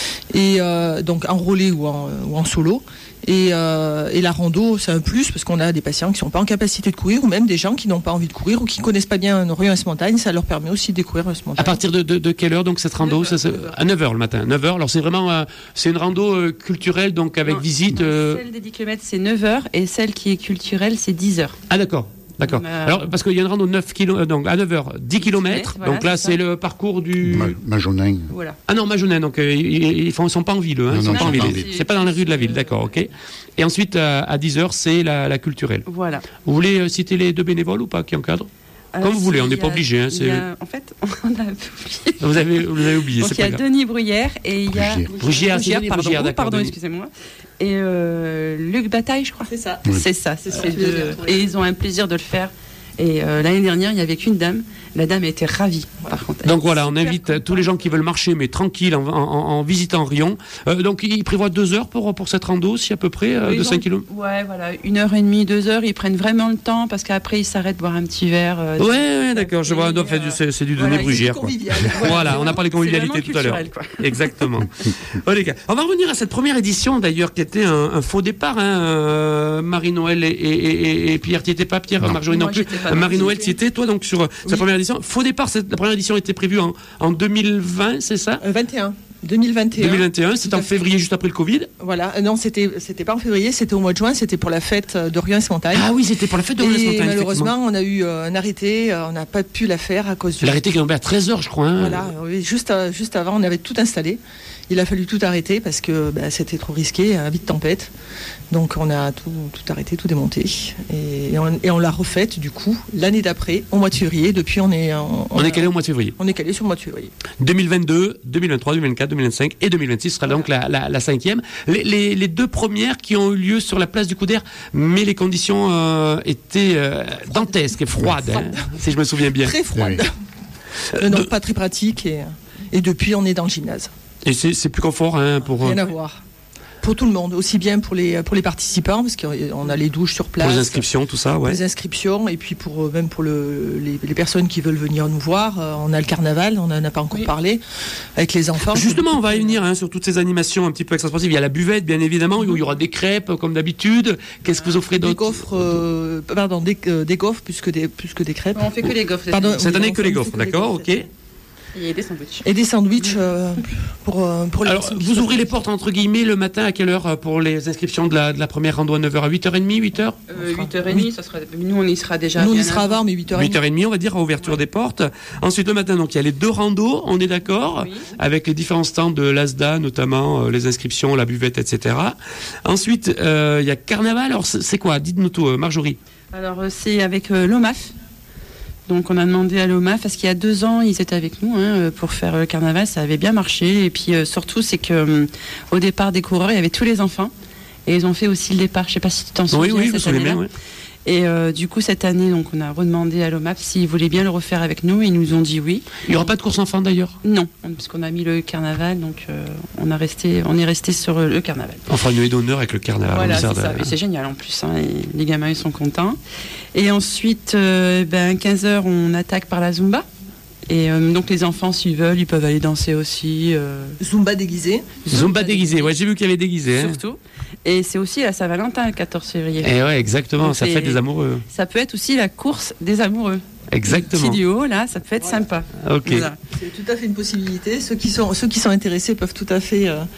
et euh, donc enrôlés ou en, ou en solo. Et, euh, et la rando, c'est un plus parce qu'on a des patients qui ne sont pas en capacité de courir ou même des gens qui n'ont pas envie de courir ou qui ne connaissent pas bien Rion-Esmontagne. Ça leur permet aussi de découvrir À Rion-Esmontagne. partir de, de, de quelle heure, donc, cette rando? Ça, c'est à neuf heures le matin. neuf heures. Alors, c'est vraiment, euh, c'est une rando euh, culturelle, donc, avec Non, visite. euh, Celle des dix kilomètres, c'est neuf heures et celle qui est culturelle, c'est dix heures. Ah, d'accord. D'accord. Euh, Alors, parce qu'il y a une rando neuf kilomètres, donc à neuf heures, dix kilomètres. Voilà, Donc là, c'est ça. c'est le parcours du. Ma- Majonin. Voilà. Ah non, Majonin, donc euh, ils ne sont pas en ville, hein, Non, ils sont non, pas en non, ville. non, C'est pas dans la rue de la ville, euh, d'accord, ok. Et ensuite, à, à dix heures, c'est la, la culturelle. Voilà. Vous voulez euh, citer les deux bénévoles ou pas qui encadrent? Comme vous si, voulez, on n'est il y pas a- obligé, hein, il c'est- y a- En fait, on a oublié. Vous avez, vous avez oublié, Donc c'est il y pas a grave. Denis Bruyère et il y a Brugière. Brugière, c'est Denis pardon, Brugière, oh, d'accord, pardon, Denis. excusez-moi. Et euh, Luc Bataille, je crois. C'est ça. Oui. C'est ça, c'est Euh, ces tu les deux. as retrouvés. Et ils ont un plaisir de le faire. Et euh, l'année dernière, il n'y avait qu'une dame. La dame était ravie, par contre. Donc voilà, on invite euh, tous les gens qui veulent marcher, mais tranquille, en, en- en visitant Rion. Euh, donc il prévoit deux heures pour, pour cette rando, si à peu près, euh, Ils de ont- cinq kilomètres. Ouais, voilà, une heure et demie, deux heures. Ils prennent vraiment le temps parce qu'après, ils s'arrêtent boire un petit verre. euh, Ouais, ouais, d'accord, je vois. et, Donc, c'est du- euh, c'est c'est du voilà, Denis Brugière, quoi. Convivial. Voilà, on a parlé C'est convivialité vraiment tout à l'heure. culturel, quoi. Exactement. Bon, les gars, on va revenir à cette première édition d'ailleurs qui était un, un faux départ. Hein, euh, Marie-Noël et, et, et, et Pierre, tu étais pas Pierre, Non. Marjorie non, Moi, plus. j'étais pas. Euh, Marie-Noël, tu étais toi donc sur euh, cette Oui. première édition. Faux départ, cette, la première édition était prévue en, en deux mille vingt, c'est ça? Euh, vingt et un. deux mille vingt et un. deux mille vingt et un, c'était Tout en à fait. février juste après le Covid. Voilà, Euh, non, c'était c'était pas en février, c'était au mois de juin, c'était pour la fête euh, de Rion-Esmontagne. Ah oui, c'était pour la fête de Et Rion-Esmontagne, malheureusement, on a eu euh, un arrêté, euh, on n'a pas pu la faire à cause du. l'arrêté qui est tombé à treize heures, je crois. Hein. Voilà, oui, juste, euh, juste avant, on avait tout installé. Il a fallu tout arrêter parce que bah, c'était trop risqué, à vite tempête. Donc on a tout, tout arrêté, tout démonté. Et, et on, et on l'a refaite du coup l'année d'après, au mois de février. Depuis, on est, on, On a- est calé au mois de février. on est calé sur le mois de février. deux mille vingt-deux, deux mille vingt-trois, deux mille vingt-quatre, deux mille vingt-cinq et deux mille vingt-six sera donc la, la, la cinquième. Les, les, les deux premières qui ont eu lieu sur la place du Coup d'Air, mais les conditions euh, étaient euh, dantesques et froides, hein, si je me souviens bien. Très froide. Oui. Euh, non, De- pas très pratique. Et, et depuis, on est dans le gymnase. Et c'est c'est plus confort hein, pour, Rien euh, à voir. Pour tout le monde, aussi bien pour les, pour les participants, parce qu'on a les douches sur pour place. les inscriptions, tout ça. Pour Ouais. les inscriptions, et puis pour, euh, même pour le, les, les personnes qui veulent venir nous voir. Euh, on a le carnaval, on n'en a pas encore Oui. parlé, avec les enfants. Justement, on va y venir hein, sur toutes ces animations un petit peu extra-sportives. Il y a la buvette, bien évidemment, où il y aura des crêpes, comme d'habitude. Qu'est-ce que vous offrez Des d'autre? gaufres, euh, pardon, des, euh, des gaufres plus que des, plus que des crêpes. On fait que les gaufres. Pardon. Cette Oui, année, on que fait- les on fait gaufres, que les d'accord, gaufres, ok. Et des sandwichs. Et des sandwichs euh, pour, euh, pour les Alors, personnes qui vous sont- ouvrez les portes, entre guillemets, le matin, à quelle heure euh, pour les inscriptions de la, de la première rando à neuf heures, à huit heures trente, huit heures? Euh, huit heures trente, ça sera... nous on y sera déjà. Nous, on y bien sera avant, mais huit heures trente. huit heures trente, on va dire, à ouverture des portes. Ensuite, le matin, donc, il y a les deux randos, on est d'accord, Oui. avec les différents stands de l'Asda, notamment euh, les inscriptions, la buvette, et cetera. Ensuite, euh, il y a Carnaval. Alors, c'est c'est quoi? Dites-nous tout, euh, Marjorie. Alors euh, c'est avec euh, l'O M A F. Donc on a demandé à l'O M A F, parce qu'il y a deux ans, ils étaient avec nous hein, euh, pour faire le carnaval, ça avait bien marché. Et puis euh, surtout, c'est que euh, au départ des coureurs, il y avait tous les enfants. Et ils ont fait aussi le départ, je sais pas si tu t'en souviens. Oui, oui, je me cette souviens année-là. bien, ouais. Et euh, du coup, cette année, donc, on a redemandé à l'O M A F s'ils voulaient bien le refaire avec nous. Ils nous ont dit oui. Il n'y aura pas de course enfant, d'ailleurs. Non, parce qu'on a mis le carnaval, donc euh, on, a resté, on est resté sur euh, le carnaval. On fera une nuit d'honneur avec le Carnaval. Voilà, on c'est sert ça. de- Et c'est génial en plus. Hein, et les gamins, ils sont contents. Et ensuite, euh, ben, quinze heures, on attaque par la Zumba. Et euh, donc, les enfants, s'ils veulent, ils peuvent aller danser aussi. euh, Zumba déguisé. Zumba déguisé. Ouais, j'ai vu qu'il y avait déguisé. Hein. Surtout. Et c'est aussi la Saint-Valentin, le quatorze février. Et ouais, exactement. Donc Ça c'est- fête des amoureux. Ça peut être aussi la course des amoureux. Exactement. Petit duo, là, ça peut être sympa. Ok. Voilà. C'est tout à fait une possibilité. Ceux qui sont, ceux qui sont intéressés peuvent tout à fait euh,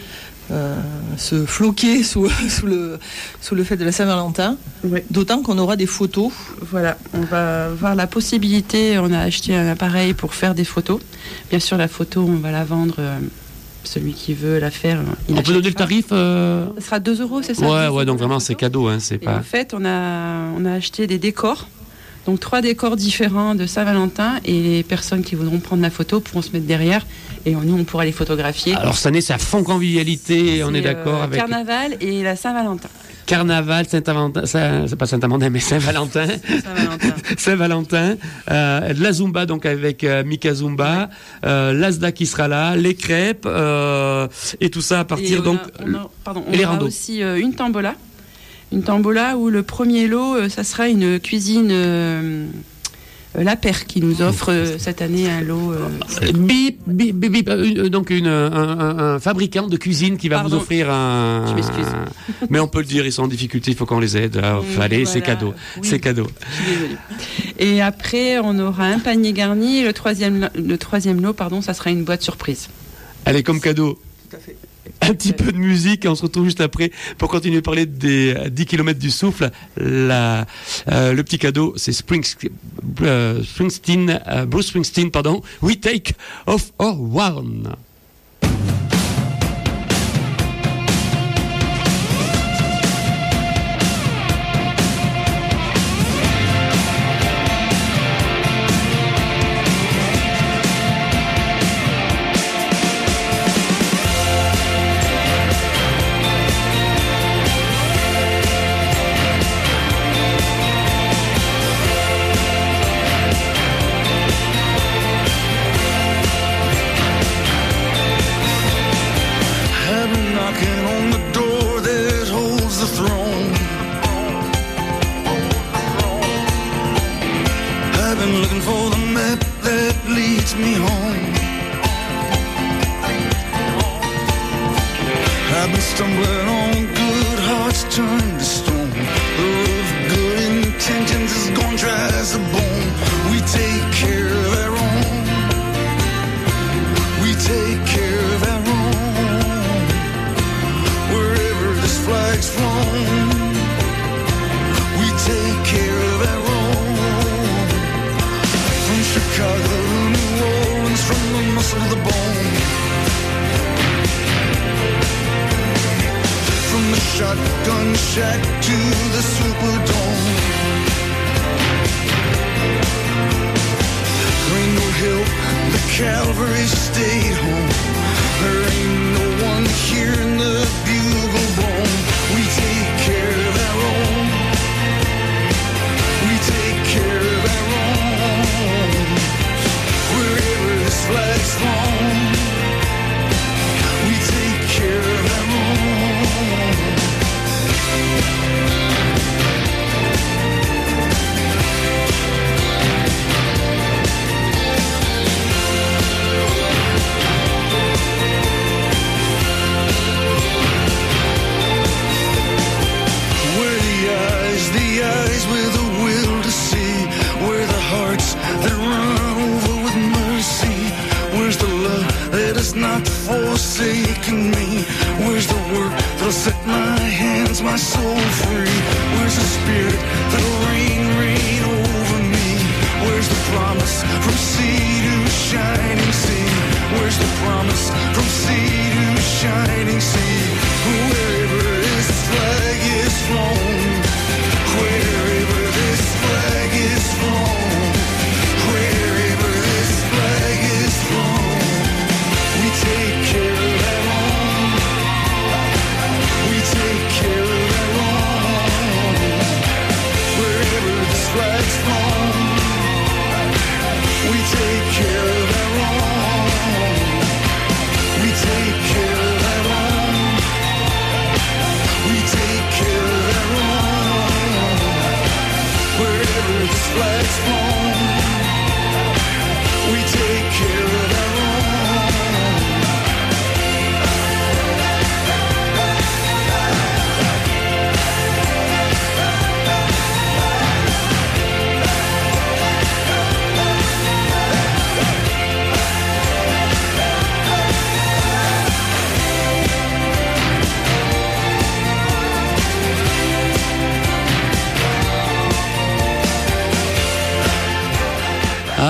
euh, se floquer sous, sous, le, sous le fait de la Saint-Valentin. Ouais. D'autant qu'on aura des photos. Voilà, on va voir la possibilité, on a acheté un appareil pour faire des photos. Bien sûr, la photo, on va la vendre, euh, celui qui veut la faire. Il On peut donner le tarif euh... Ça sera deux euros, c'est ça? Ouais, ouais, donc vraiment c'est cadeau. Hein, c'est Et pas... en fait, on a, on a acheté des décors. Donc trois décors différents de Saint-Valentin et les personnes qui voudront prendre la photo pourront se mettre derrière et nous on pourra les photographier. Alors cette année c'est à fond convivialité, on est C'est, d'accord euh, avec Carnaval et la Saint-Valentin. Carnaval, Saint-Valentin, Saint- c'est pas Saint-Amandin mais Saint-Valentin. Saint-Valentin. Saint-Valentin, euh, de la Zumba donc avec euh, Mika Zumba, euh, l'Asda qui sera là, les crêpes euh, et tout ça à partir Et on donc a- on a- pardon, on et les aura randos. aussi euh, une tombola. Une tombola où le premier lot, euh, ça sera une cuisine euh, euh, La Paire qui nous offre euh, cette année un lot. euh, Bip, bip, bip, bip, euh, une- donc une, un, un- un fabricant de cuisine qui va Pardon. vous offrir un. Je m'excuse. Mais on peut le dire, ils sont en difficulté, il faut qu'on les aide. Alors, Mmh, allez, c'est voilà. cadeau, Oui. c'est cadeau. Je suis désolée. Et après, on aura un panier garni. Et le troisième, le troisième lot, pardon, ça sera une boîte surprise. Allez, comme cadeau. Tout à fait. Un petit peu de musique et on se retrouve juste après pour continuer à parler des dix kilomètres du souffle. La, euh, le petit cadeau, c'est Springs, euh, Springsteen, euh, Bruce Springsteen, pardon, We Take Off Our One. I've been knocking on the door that holds the throne. I've been looking for the map that leads me home. I've been stumbling on good hearts turned to stone. The road of good intentions is gone dry as a bone. We take care of our own. We take care of our own. Wherever this flag's flown, we take care of our own. From Chicago to New Orleans, from the muscle to the bone. From the shotgun shack to the Superdome. There ain't no help, the cavalry stayed home. There ain't no one here in the bugle blown. We take care of our own. We take care of our own. Wherever this flag's flown, we take care of our own.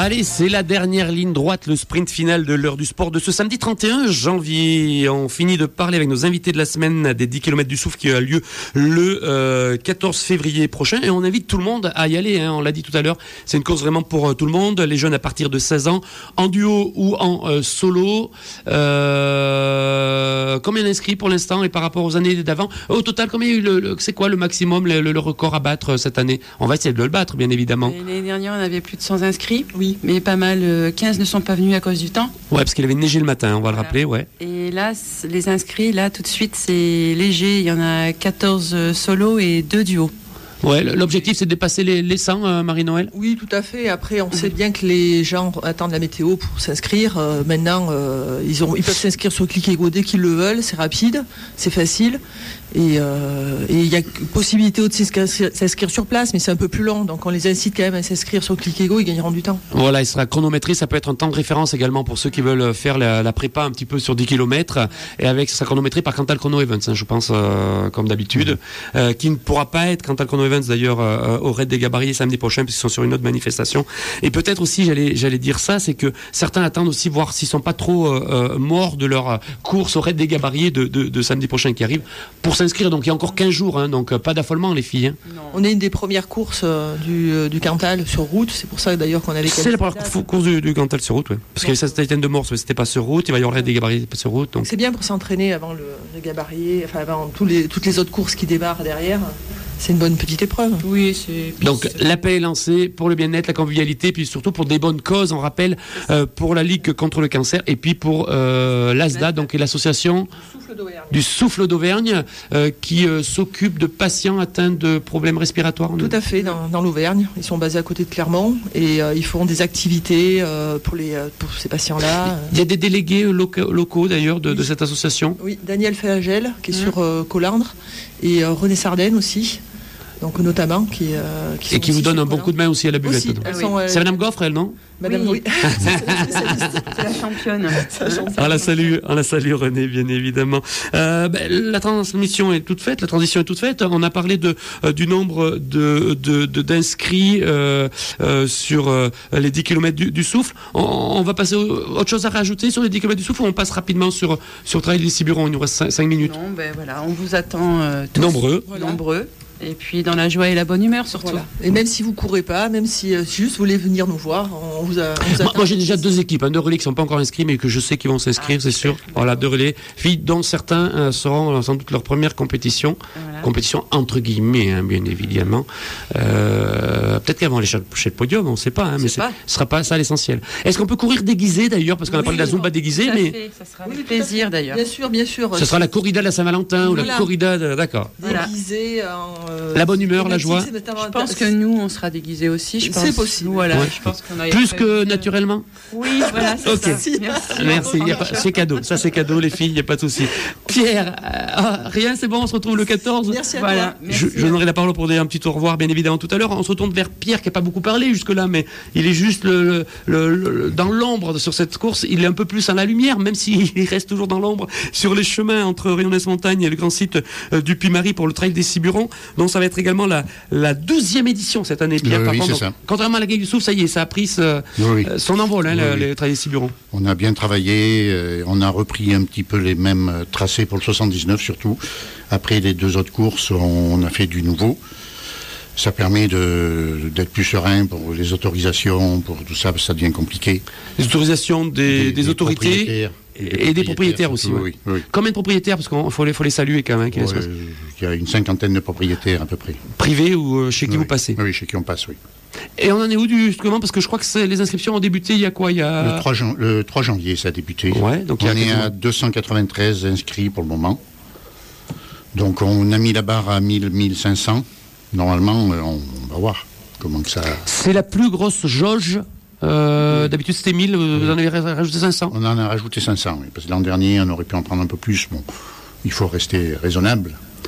Allez, c'est la dernière ligne droite, le sprint final de l'heure du sport de ce samedi trente et un janvier. On finit de parler avec nos invités de la semaine des dix kilomètres du Souffle qui a lieu le euh, quatorze février prochain. Et on invite tout le monde à y aller, hein, on l'a dit tout à l'heure. C'est une course vraiment pour euh, tout le monde, les jeunes à partir de seize ans, en duo ou en euh, solo. Euh, combien d'inscrits pour l'instant et par rapport aux années d'avant? Au total, combien il y a eu le, le, c'est quoi le maximum, le, le record à battre cette année? On va essayer de le battre, bien évidemment. L'année dernière, on avait plus de cent inscrits. Oui, mais pas mal, euh, quinze ne sont pas venus à cause du temps. Ouais, parce qu'il avait neigé le matin, on va voilà. le rappeler, ouais. Et là, les inscrits, là, tout de suite, c'est léger. Il y en a quatorze solos et deux duos. Ouais, l'objectif c'est de dépasser les, les cent, euh, Marie-Noël? Oui, tout à fait. Après, on sait bien que les gens attendent la météo pour s'inscrire. Euh, maintenant, euh, ils, ont, ils peuvent s'inscrire sur Click et Go dès qu'ils le veulent. C'est rapide, c'est facile. Et euh, il y a possibilité de s'inscrire sur place, mais c'est un peu plus long. Donc on les incite quand même à s'inscrire sur Click et Go, ils gagneront du temps. Voilà, il sera chronométré. Ça peut être un temps de référence également pour ceux qui veulent faire la, la prépa un petit peu sur dix kilomètres. Ouais. Et avec, ça sera chronométré par Cantal Chrono Events, hein, je pense, euh, comme d'habitude. Mmh. Euh, qui ne pourra pas être Cantal Chrono Events d'ailleurs euh, au Raid des Gabarriers samedi prochain, puisqu'ils sont sur une autre manifestation. Et peut-être aussi, j'allais, j'allais dire ça, c'est que certains attendent aussi voir s'ils sont pas trop euh, morts de leur course au Raid des Gabarriers de, de, de samedi prochain qui arrive pour s'inscrire. Donc il y a encore quinze jours, hein, donc euh, pas d'affolement les filles. Hein. On est une des premières courses euh, du, euh, du Cantal sur route, c'est pour ça d'ailleurs qu'on avait... C'est la première f- course du, du Cantal sur route, ouais. Parce qu'il y avait Saint-Étienne de Morse, mais c'était pas sur route, il va y avoir des gabarriers sur route. Donc. C'est bien pour s'entraîner avant le, le gabarrier, enfin avant tous les, toutes les autres courses qui démarrent derrière. C'est une bonne petite épreuve. Oui, c'est... Donc l'appel est lancé pour le bien-être, la convivialité, puis surtout pour des bonnes causes, on rappelle, euh, pour la Ligue contre le cancer, et puis pour euh, l'A S D A, donc l'association du Souffle d'Auvergne, euh, qui euh, s'occupe de patients atteints de problèmes respiratoires. Tout à fait, dans, dans l'Auvergne. Ils sont basés à côté de Clermont, et euh, ils font des activités euh, pour, les, pour ces patients-là. Il y a des délégués locaux, locaux d'ailleurs, de, oui. de cette association. Oui, Daniel Fellagel, qui est mmh. sur euh, Colandre, et euh, René Sardaigne aussi. Donc notamment qui, euh, qui et qui vous donne un bon coup de main aussi à la buvette. Aussi, ah, oui. euh, c'est Madame Goffre, elle, non? Madame, oui. oui. C'est la championne. On la salue, on la salue, René, bien évidemment. Euh, ben, la transmission est toute faite, la transition est toute faite. On a parlé de euh, du nombre de, de, de d'inscrits euh, euh, sur euh, les dix kilomètres du, du Souffle. On, on va passer au, autre chose à rajouter sur les dix kilomètres du Souffle ou on passe rapidement sur sur le travail des Ciburons? Il nous reste cinq minutes. Non, ben voilà, on vous attend euh, tous. Nombreux. Voilà. Nombreux. Et puis dans la joie et la bonne humeur surtout. Voilà. Et même si vous courez pas, même si euh, juste vous voulez venir nous voir, on vous, a, on vous moi, moi j'ai déjà deux équipes, hein, deux relais qui sont pas encore inscrits, mais que je sais qu'ils vont s'inscrire, ah, c'est sûr. D'accord. Voilà, deux relais filles dont certains euh, seront sans doute leur première compétition, voilà. compétition entre guillemets, hein, bien évidemment. Euh, peut-être qu'elles vont aller chercher le podium, on ne sait pas, hein, mais ce sera pas ça l'essentiel. Est-ce qu'on peut courir déguisé d'ailleurs, parce qu'on oui, a parlé de la Zumba déguisée, ça mais fait, ça sera oui, avec plaisir d'ailleurs. Bien sûr, bien sûr. Ce sera la corrida de la Saint-Valentin voilà. ou la corrida, de... d'accord. Voilà. Déguisée en euh, la bonne humeur. La joie. Je pense que nous, on sera déguisés aussi. Je pense. C'est possible. Voilà. Ouais. Je pense qu'on a plus que naturellement. Oui, voilà. C'est okay. ça. Merci. Merci. Y a pas... C'est cadeau. Ça, c'est cadeau, les filles. Il n'y a pas de souci. Pierre, euh, rien, c'est bon. On se retrouve le quatorze. Merci à voilà. toi. Je, je donnerai la parole pour dire un petit au revoir, bien évidemment, tout à l'heure. On se retourne vers Pierre, qui n'a pas beaucoup parlé jusque-là, mais il est juste le, le, le, dans l'ombre sur cette course. Il est un peu plus à la lumière, même s'il reste toujours dans l'ombre sur les chemins entre Rionnès-Montagne et le grand site euh, du Puy-Marie pour le trail des Ciburons. Donc, ça va être également la la douzième édition cette année, Pierre. Oui, par oui, contre, donc, contrairement à la Gagne du Souffle, ça y est, ça a pris ce, oui. euh, son envol, hein, oui, le, oui. le trail des Ciburons. On a bien travaillé, euh, on a repris un petit peu les mêmes tracés pour le soixante-dix-neuf surtout. Après les deux autres courses, on a fait du nouveau. Ça permet de, d'être plus serein pour les autorisations, pour tout ça, parce que ça devient compliqué. Les autorisations des, des, des autorités et des, et des propriétaires aussi. Oui, ouais. oui, oui. Combien de propriétaires? Parce qu'il faut les, faut les saluer quand même. Il ouais, y a une cinquantaine de propriétaires à peu près. Privés ou euh, chez qui oui. vous passez? Oui, chez qui on passe, oui. Et on en est où du, justement? Parce que je crois que c'est, les inscriptions ont débuté il y a quoi il y a... le, trois jan- le trois janvier, ça a débuté. Ouais, donc on il y a est à deux cent quatre-vingt-treize inscrits pour le moment. Donc on a mis la barre à mille, mille cinq cents. Normalement, on, on va voir comment que ça... C'est la plus grosse jauge. Euh, d'habitude c'était mille, vous oui. en avez rajouté cinq cents? On en a rajouté cinq cents, oui, parce que l'an dernier on aurait pu en prendre un peu plus. Bon, il faut rester raisonnable.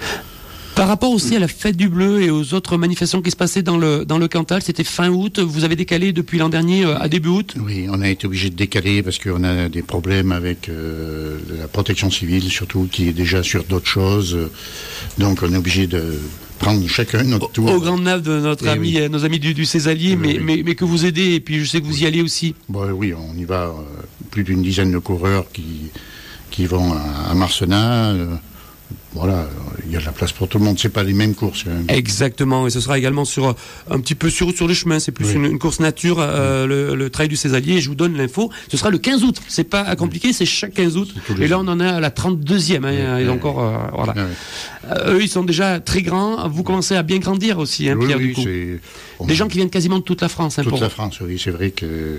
Par rapport aussi à la fête du bleu et aux autres manifestations qui se passaient dans le, dans le Cantal, c'était fin août, vous avez décalé depuis l'an dernier euh, à début août? Oui, on a été obligé de décaler parce qu'on a des problèmes avec euh, la protection civile surtout, qui est déjà sur d'autres choses. Donc on est obligé de, prendre chacun notre tour. Au grand nav de notre Et ami, oui. euh, nos amis du, du Césalier, Oui, mais, oui. mais, mais que vous aidez, et puis je sais que vous y allez aussi. Bon, oui, on y va. euh, plus d'une dizaine de coureurs qui, qui vont à, à Marcenat. euh, voilà, il y a de la place pour tout le monde. C'est pas les mêmes courses. Quand même. Exactement, et ce sera également sur euh, un petit peu sur, sur les chemins, c'est plus Oui. une, une course nature, euh, le, le trail du Césalier, et je vous donne l'info, ce sera le quinze août, c'est pas compliqué, c'est chaque quinze août, C'est tous les et là ans. on en est à la trente-deuxième, hein, Oui, et oui, encore, euh, voilà. Ah, oui. Euh, eux ils sont déjà très grands, vous commencez à bien grandir aussi, hein, Oui, Pierre, oui, du coup. c'est- on- Des gens qui viennent quasiment de toute la France, hein, Toute pour... la France, oui, c'est vrai que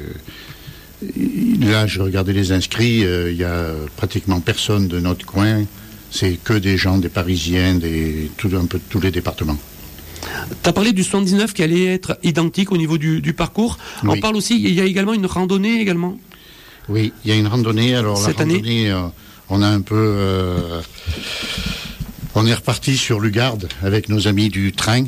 là, je regardais les inscrits, euh, il y a pratiquement personne de notre coin. C'est que des gens, des Parisiens, des tout, un peu de tous les départements. Tu as parlé du soixante-dix-neuf qui allait être identique au niveau du, du parcours. On Oui. parle aussi, il y a également une randonnée également. Oui, il y a une randonnée. Alors Cette la année randonnée, euh, on a un peu, euh, on est reparti sur Lugarde avec nos amis du train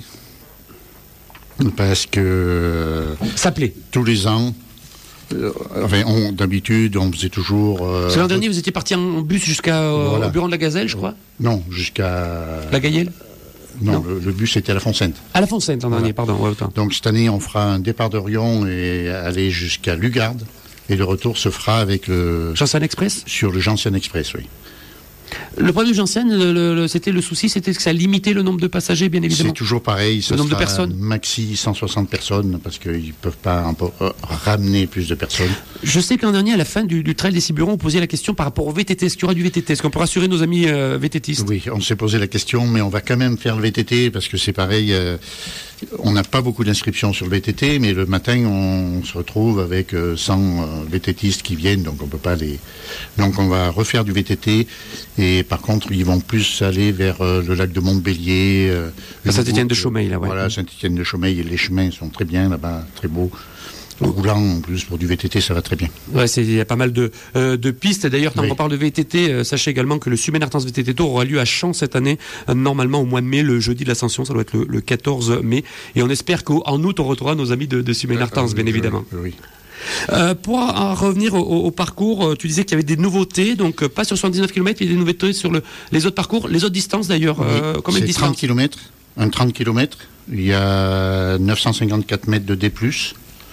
parce que euh, Ça plaît. tous les ans, euh, enfin, on, d'habitude, on faisait toujours. euh, Parce que l'an dernier, vous étiez parti en bus jusqu'à euh, Voilà. au bureau de la Gazelle, je crois. Non, jusqu'à. La Gaillelle. Non, non. Le, le bus était à la Fontaine. À la Fontaine l'an Voilà. dernier, pardon. Ouais, autant. Donc cette année, on fera un départ d'Orion et aller jusqu'à Lugarde. Et le retour se fera avec le Janssen Express. sur le Janssen Express, oui. Le problème de Janssen, le, le- le- c'était le souci, c'était que ça limitait le nombre de passagers, bien évidemment. C'est toujours pareil, ça Le nombre de sera personnes. maxi cent soixante personnes parce qu'ils ne peuvent pas empo- euh, ramener plus de personnes. Je sais que l'an dernier, à la fin du, du trail des Ciburons, on posait la question par rapport au V T T. Est-ce qu'il y aura du V T T? Est-ce qu'on peut rassurer nos amis euh, VTTistes? Oui, on s'est posé la question, mais on va quand même faire le V T T parce que c'est pareil. euh, on n'a pas beaucoup d'inscriptions sur le V T T, mais le matin, on se retrouve avec euh, cent euh, VTTistes qui viennent, donc on peut pas les. Donc on va refaire du V T T et par contre, ils vont plus aller vers euh, le lac de Montbélier. Euh, À Saint-Étienne une de route, Chaumeil, là, ouais. Voilà, Saint-Étienne de Chaumeil, les chemins sont très bien là-bas, très beaux. Roulant en plus pour du V T T, ça va très bien. Ouais, c'est- il y a pas mal de, euh, de pistes. D'ailleurs, tant Oui. qu'on parle de V T T, euh, sachez également que le Sumen-Artens V T T Tour aura lieu à Champs cette année, euh, normalement au mois de mai, le jeudi de l'Ascension, ça doit être le, le quatorze mai. Et on espère qu'en août, on retrouvera nos amis de, de Sumen-Artens, bien Euh, évidemment. Oui. Euh, pour en revenir au, au- au parcours, euh, tu disais qu'il y avait des nouveautés, donc euh, pas sur soixante-dix-neuf kilomètres, il y a des nouveautés sur le, les autres parcours, les autres distances d'ailleurs. Euh, Oui, combien de c'est trente distances kilomètres, un trente kilomètres. Il y a neuf cent cinquante-quatre mètres de D plus.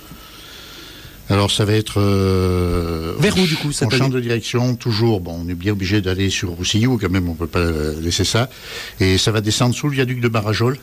Alors ça va être... euh, Vers où, du coup, cette En champ année de direction, toujours. Bon, on est bien obligé d'aller sur Roussillou, quand même, on ne peut pas euh, laisser ça. Et ça va descendre sous le viaduc de Barajol.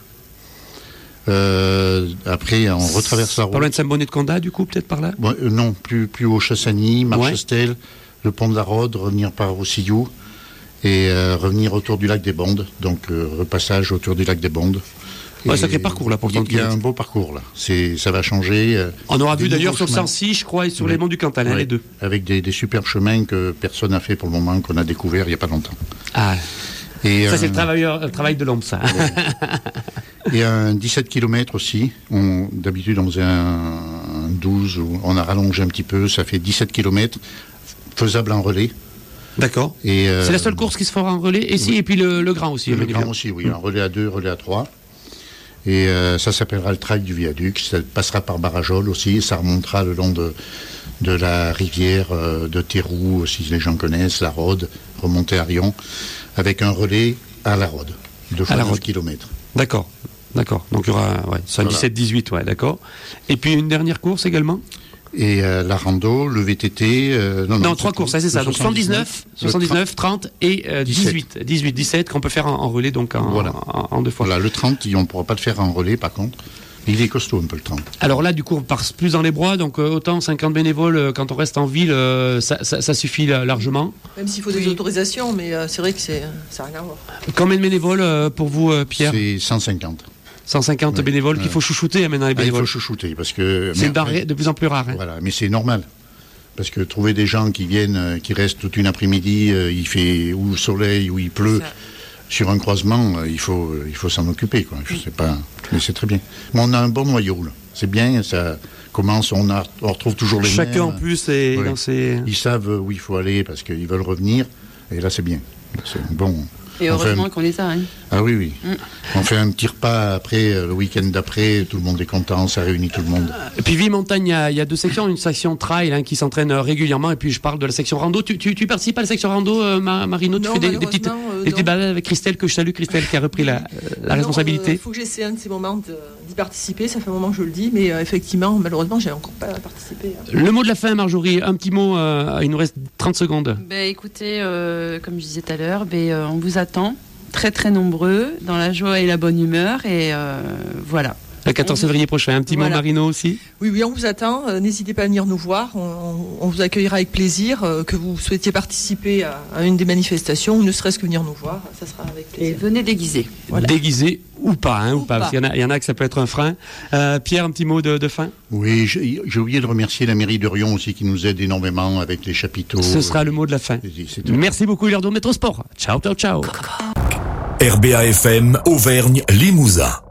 Euh, après, on retraverse la Pas loin route. de Saint-Bonnet de Condat, du coup, peut-être par là. Bon, euh, non, plus, plus haut, Chassagny, Ouais. Marchestel, le pont de la Rôde, revenir par Roussillou et euh, revenir autour du lac des Bondes. Donc, euh, repassage autour du lac des Bondes. Ouais, Et sacré parcours, là, pour il y a- trente Il y a un kilomètres. beau parcours, là. C'est, ça va changer. euh, On aura des vu d'ailleurs nouveaux sur le chemins. cent six, je crois, et sur Oui. les monts du Cantal, hein, Ouais, les deux. Avec des, des super chemins que personne n'a fait pour le moment, qu'on a découvert il n'y a pas longtemps. Ah, Et, ça, c'est euh, le, travailleur, le travail de l'homme, ça. et un dix-sept kilomètres aussi. On, d'habitude, on faisait un, un douze, ou on a rallongé un petit peu. Ça fait dix-sept kilomètres, faisable en relais. D'accord. Et, euh, C'est la seule course qui se fera en relais, et si, et puis le, le grand aussi. Le bien grand évidemment. aussi, oui. Un relais à deux, relais à trois. Et euh, ça s'appellera le trail du viaduc. Ça passera par Barajol aussi. Ça remontera le long de, de la rivière euh, de Théroux, si les gens connaissent, la Rôde, remonter à Rion, avec un relais à la Rôde, deux fois la neuf Rôde. kilomètres. D'accord. D'accord. Donc il y aura ouais, c'est un Voilà. dix-sept dix-huit, ouais, d'accord. Et puis une dernière course également. Et euh, la rando, le V T T... euh, non, Non, non, trois c'est- courses, hein, c'est ça. le Donc soixante-dix-neuf, le soixante-dix-neuf, trente et euh, dix-huit. dix-huit, dix-sept qu'on peut faire en, en relais, donc en, Voilà. en, en deux fois. Voilà, le trente, on ne pourra pas le faire en relais par contre. Il est costaud un peu le trente. Alors là, du coup, on part plus dans les bois, donc euh, autant cinquante bénévoles euh, quand on reste en ville, euh, ça, ça- ça suffit là, largement. Même s'il faut des autorisations, mais euh, c'est vrai que c'est, ça n'a rien à voir. Combien de bénévoles euh, pour vous, euh, Pierre? C'est cent cinquante. cent cinquante Oui. bénévoles qu'il Ouais. faut chouchouter hein, maintenant, les Ah, il faut bénévoles. chouchouter parce que... C'est mais une denrée après- de plus en plus rare. hein. Voilà, mais c'est normal. Parce que trouver des gens qui viennent, euh, qui restent toute une après-midi, euh, il fait ou soleil ou il pleut, Ça. sur un croisement, euh, il faut, euh, il faut s'en occuper, quoi. Je sais pas, mais c'est très bien. Mais on a un bon noyau, là. C'est bien, ça commence, on, a, on retrouve toujours les Chacun mêmes. en plus est Oui. dans ses... Ils savent où il faut aller parce qu'ils veulent revenir, et là c'est bien. C'est bon. Et On fait heureusement un- qu'on les a. Hein. Ah oui, oui. Mm. On fait un petit repas après, euh, le week-end d'après, tout le monde est content, ça réunit tout le monde. Et puis Ville-Montagne, il y, a- il y a deux sections, une section trail hein, qui s'entraîne euh, régulièrement, et puis je parle de la section rando. Tu, tu, tu participes à la section rando, euh, Ma- Marino? Tu Non, fais des, des petites, malheureusement, euh, des petites non. balades avec Christelle, que je salue, Christelle qui a repris la, la responsabilité. Il faut que j'essaie un de ces moments de- d'y participer, ça fait un moment que je le dis, mais euh, effectivement, malheureusement, j'ai encore pas participé. hein. Le mot de la fin, Marjorie, un petit mot, euh, il nous reste trente secondes. Ben, écoutez, euh, comme je disais tout à l'heure, ben, euh, on vous attend très très nombreux, dans la joie et la bonne humeur. Et euh, voilà. Le quatorze février prochain, un petit Voilà. mot, Marino aussi. Oui, oui, on vous attend. Euh, N'hésitez pas à venir nous voir. On, on- on vous accueillera avec plaisir. Euh, que vous souhaitiez participer à, à une des manifestations, ou ne serait-ce que venir nous voir, ça sera avec Et plaisir. venez déguisés. Voilà. Déguisé ou pas, hein, ou, Ou pas, parce pas. qu'il y en a, il y en a que ça peut être un frein. Euh, Pierre, un petit mot de, de fin. Oui, j'ai j'ai oublié de remercier la mairie de Rion aussi qui nous aide énormément avec les chapiteaux. Ce sera le mot de la fin. C'est- c'est tout. Merci beaucoup, Hilardo Métro Sport. Ciao, ciao, ciao. R B A F M Auvergne Limousin.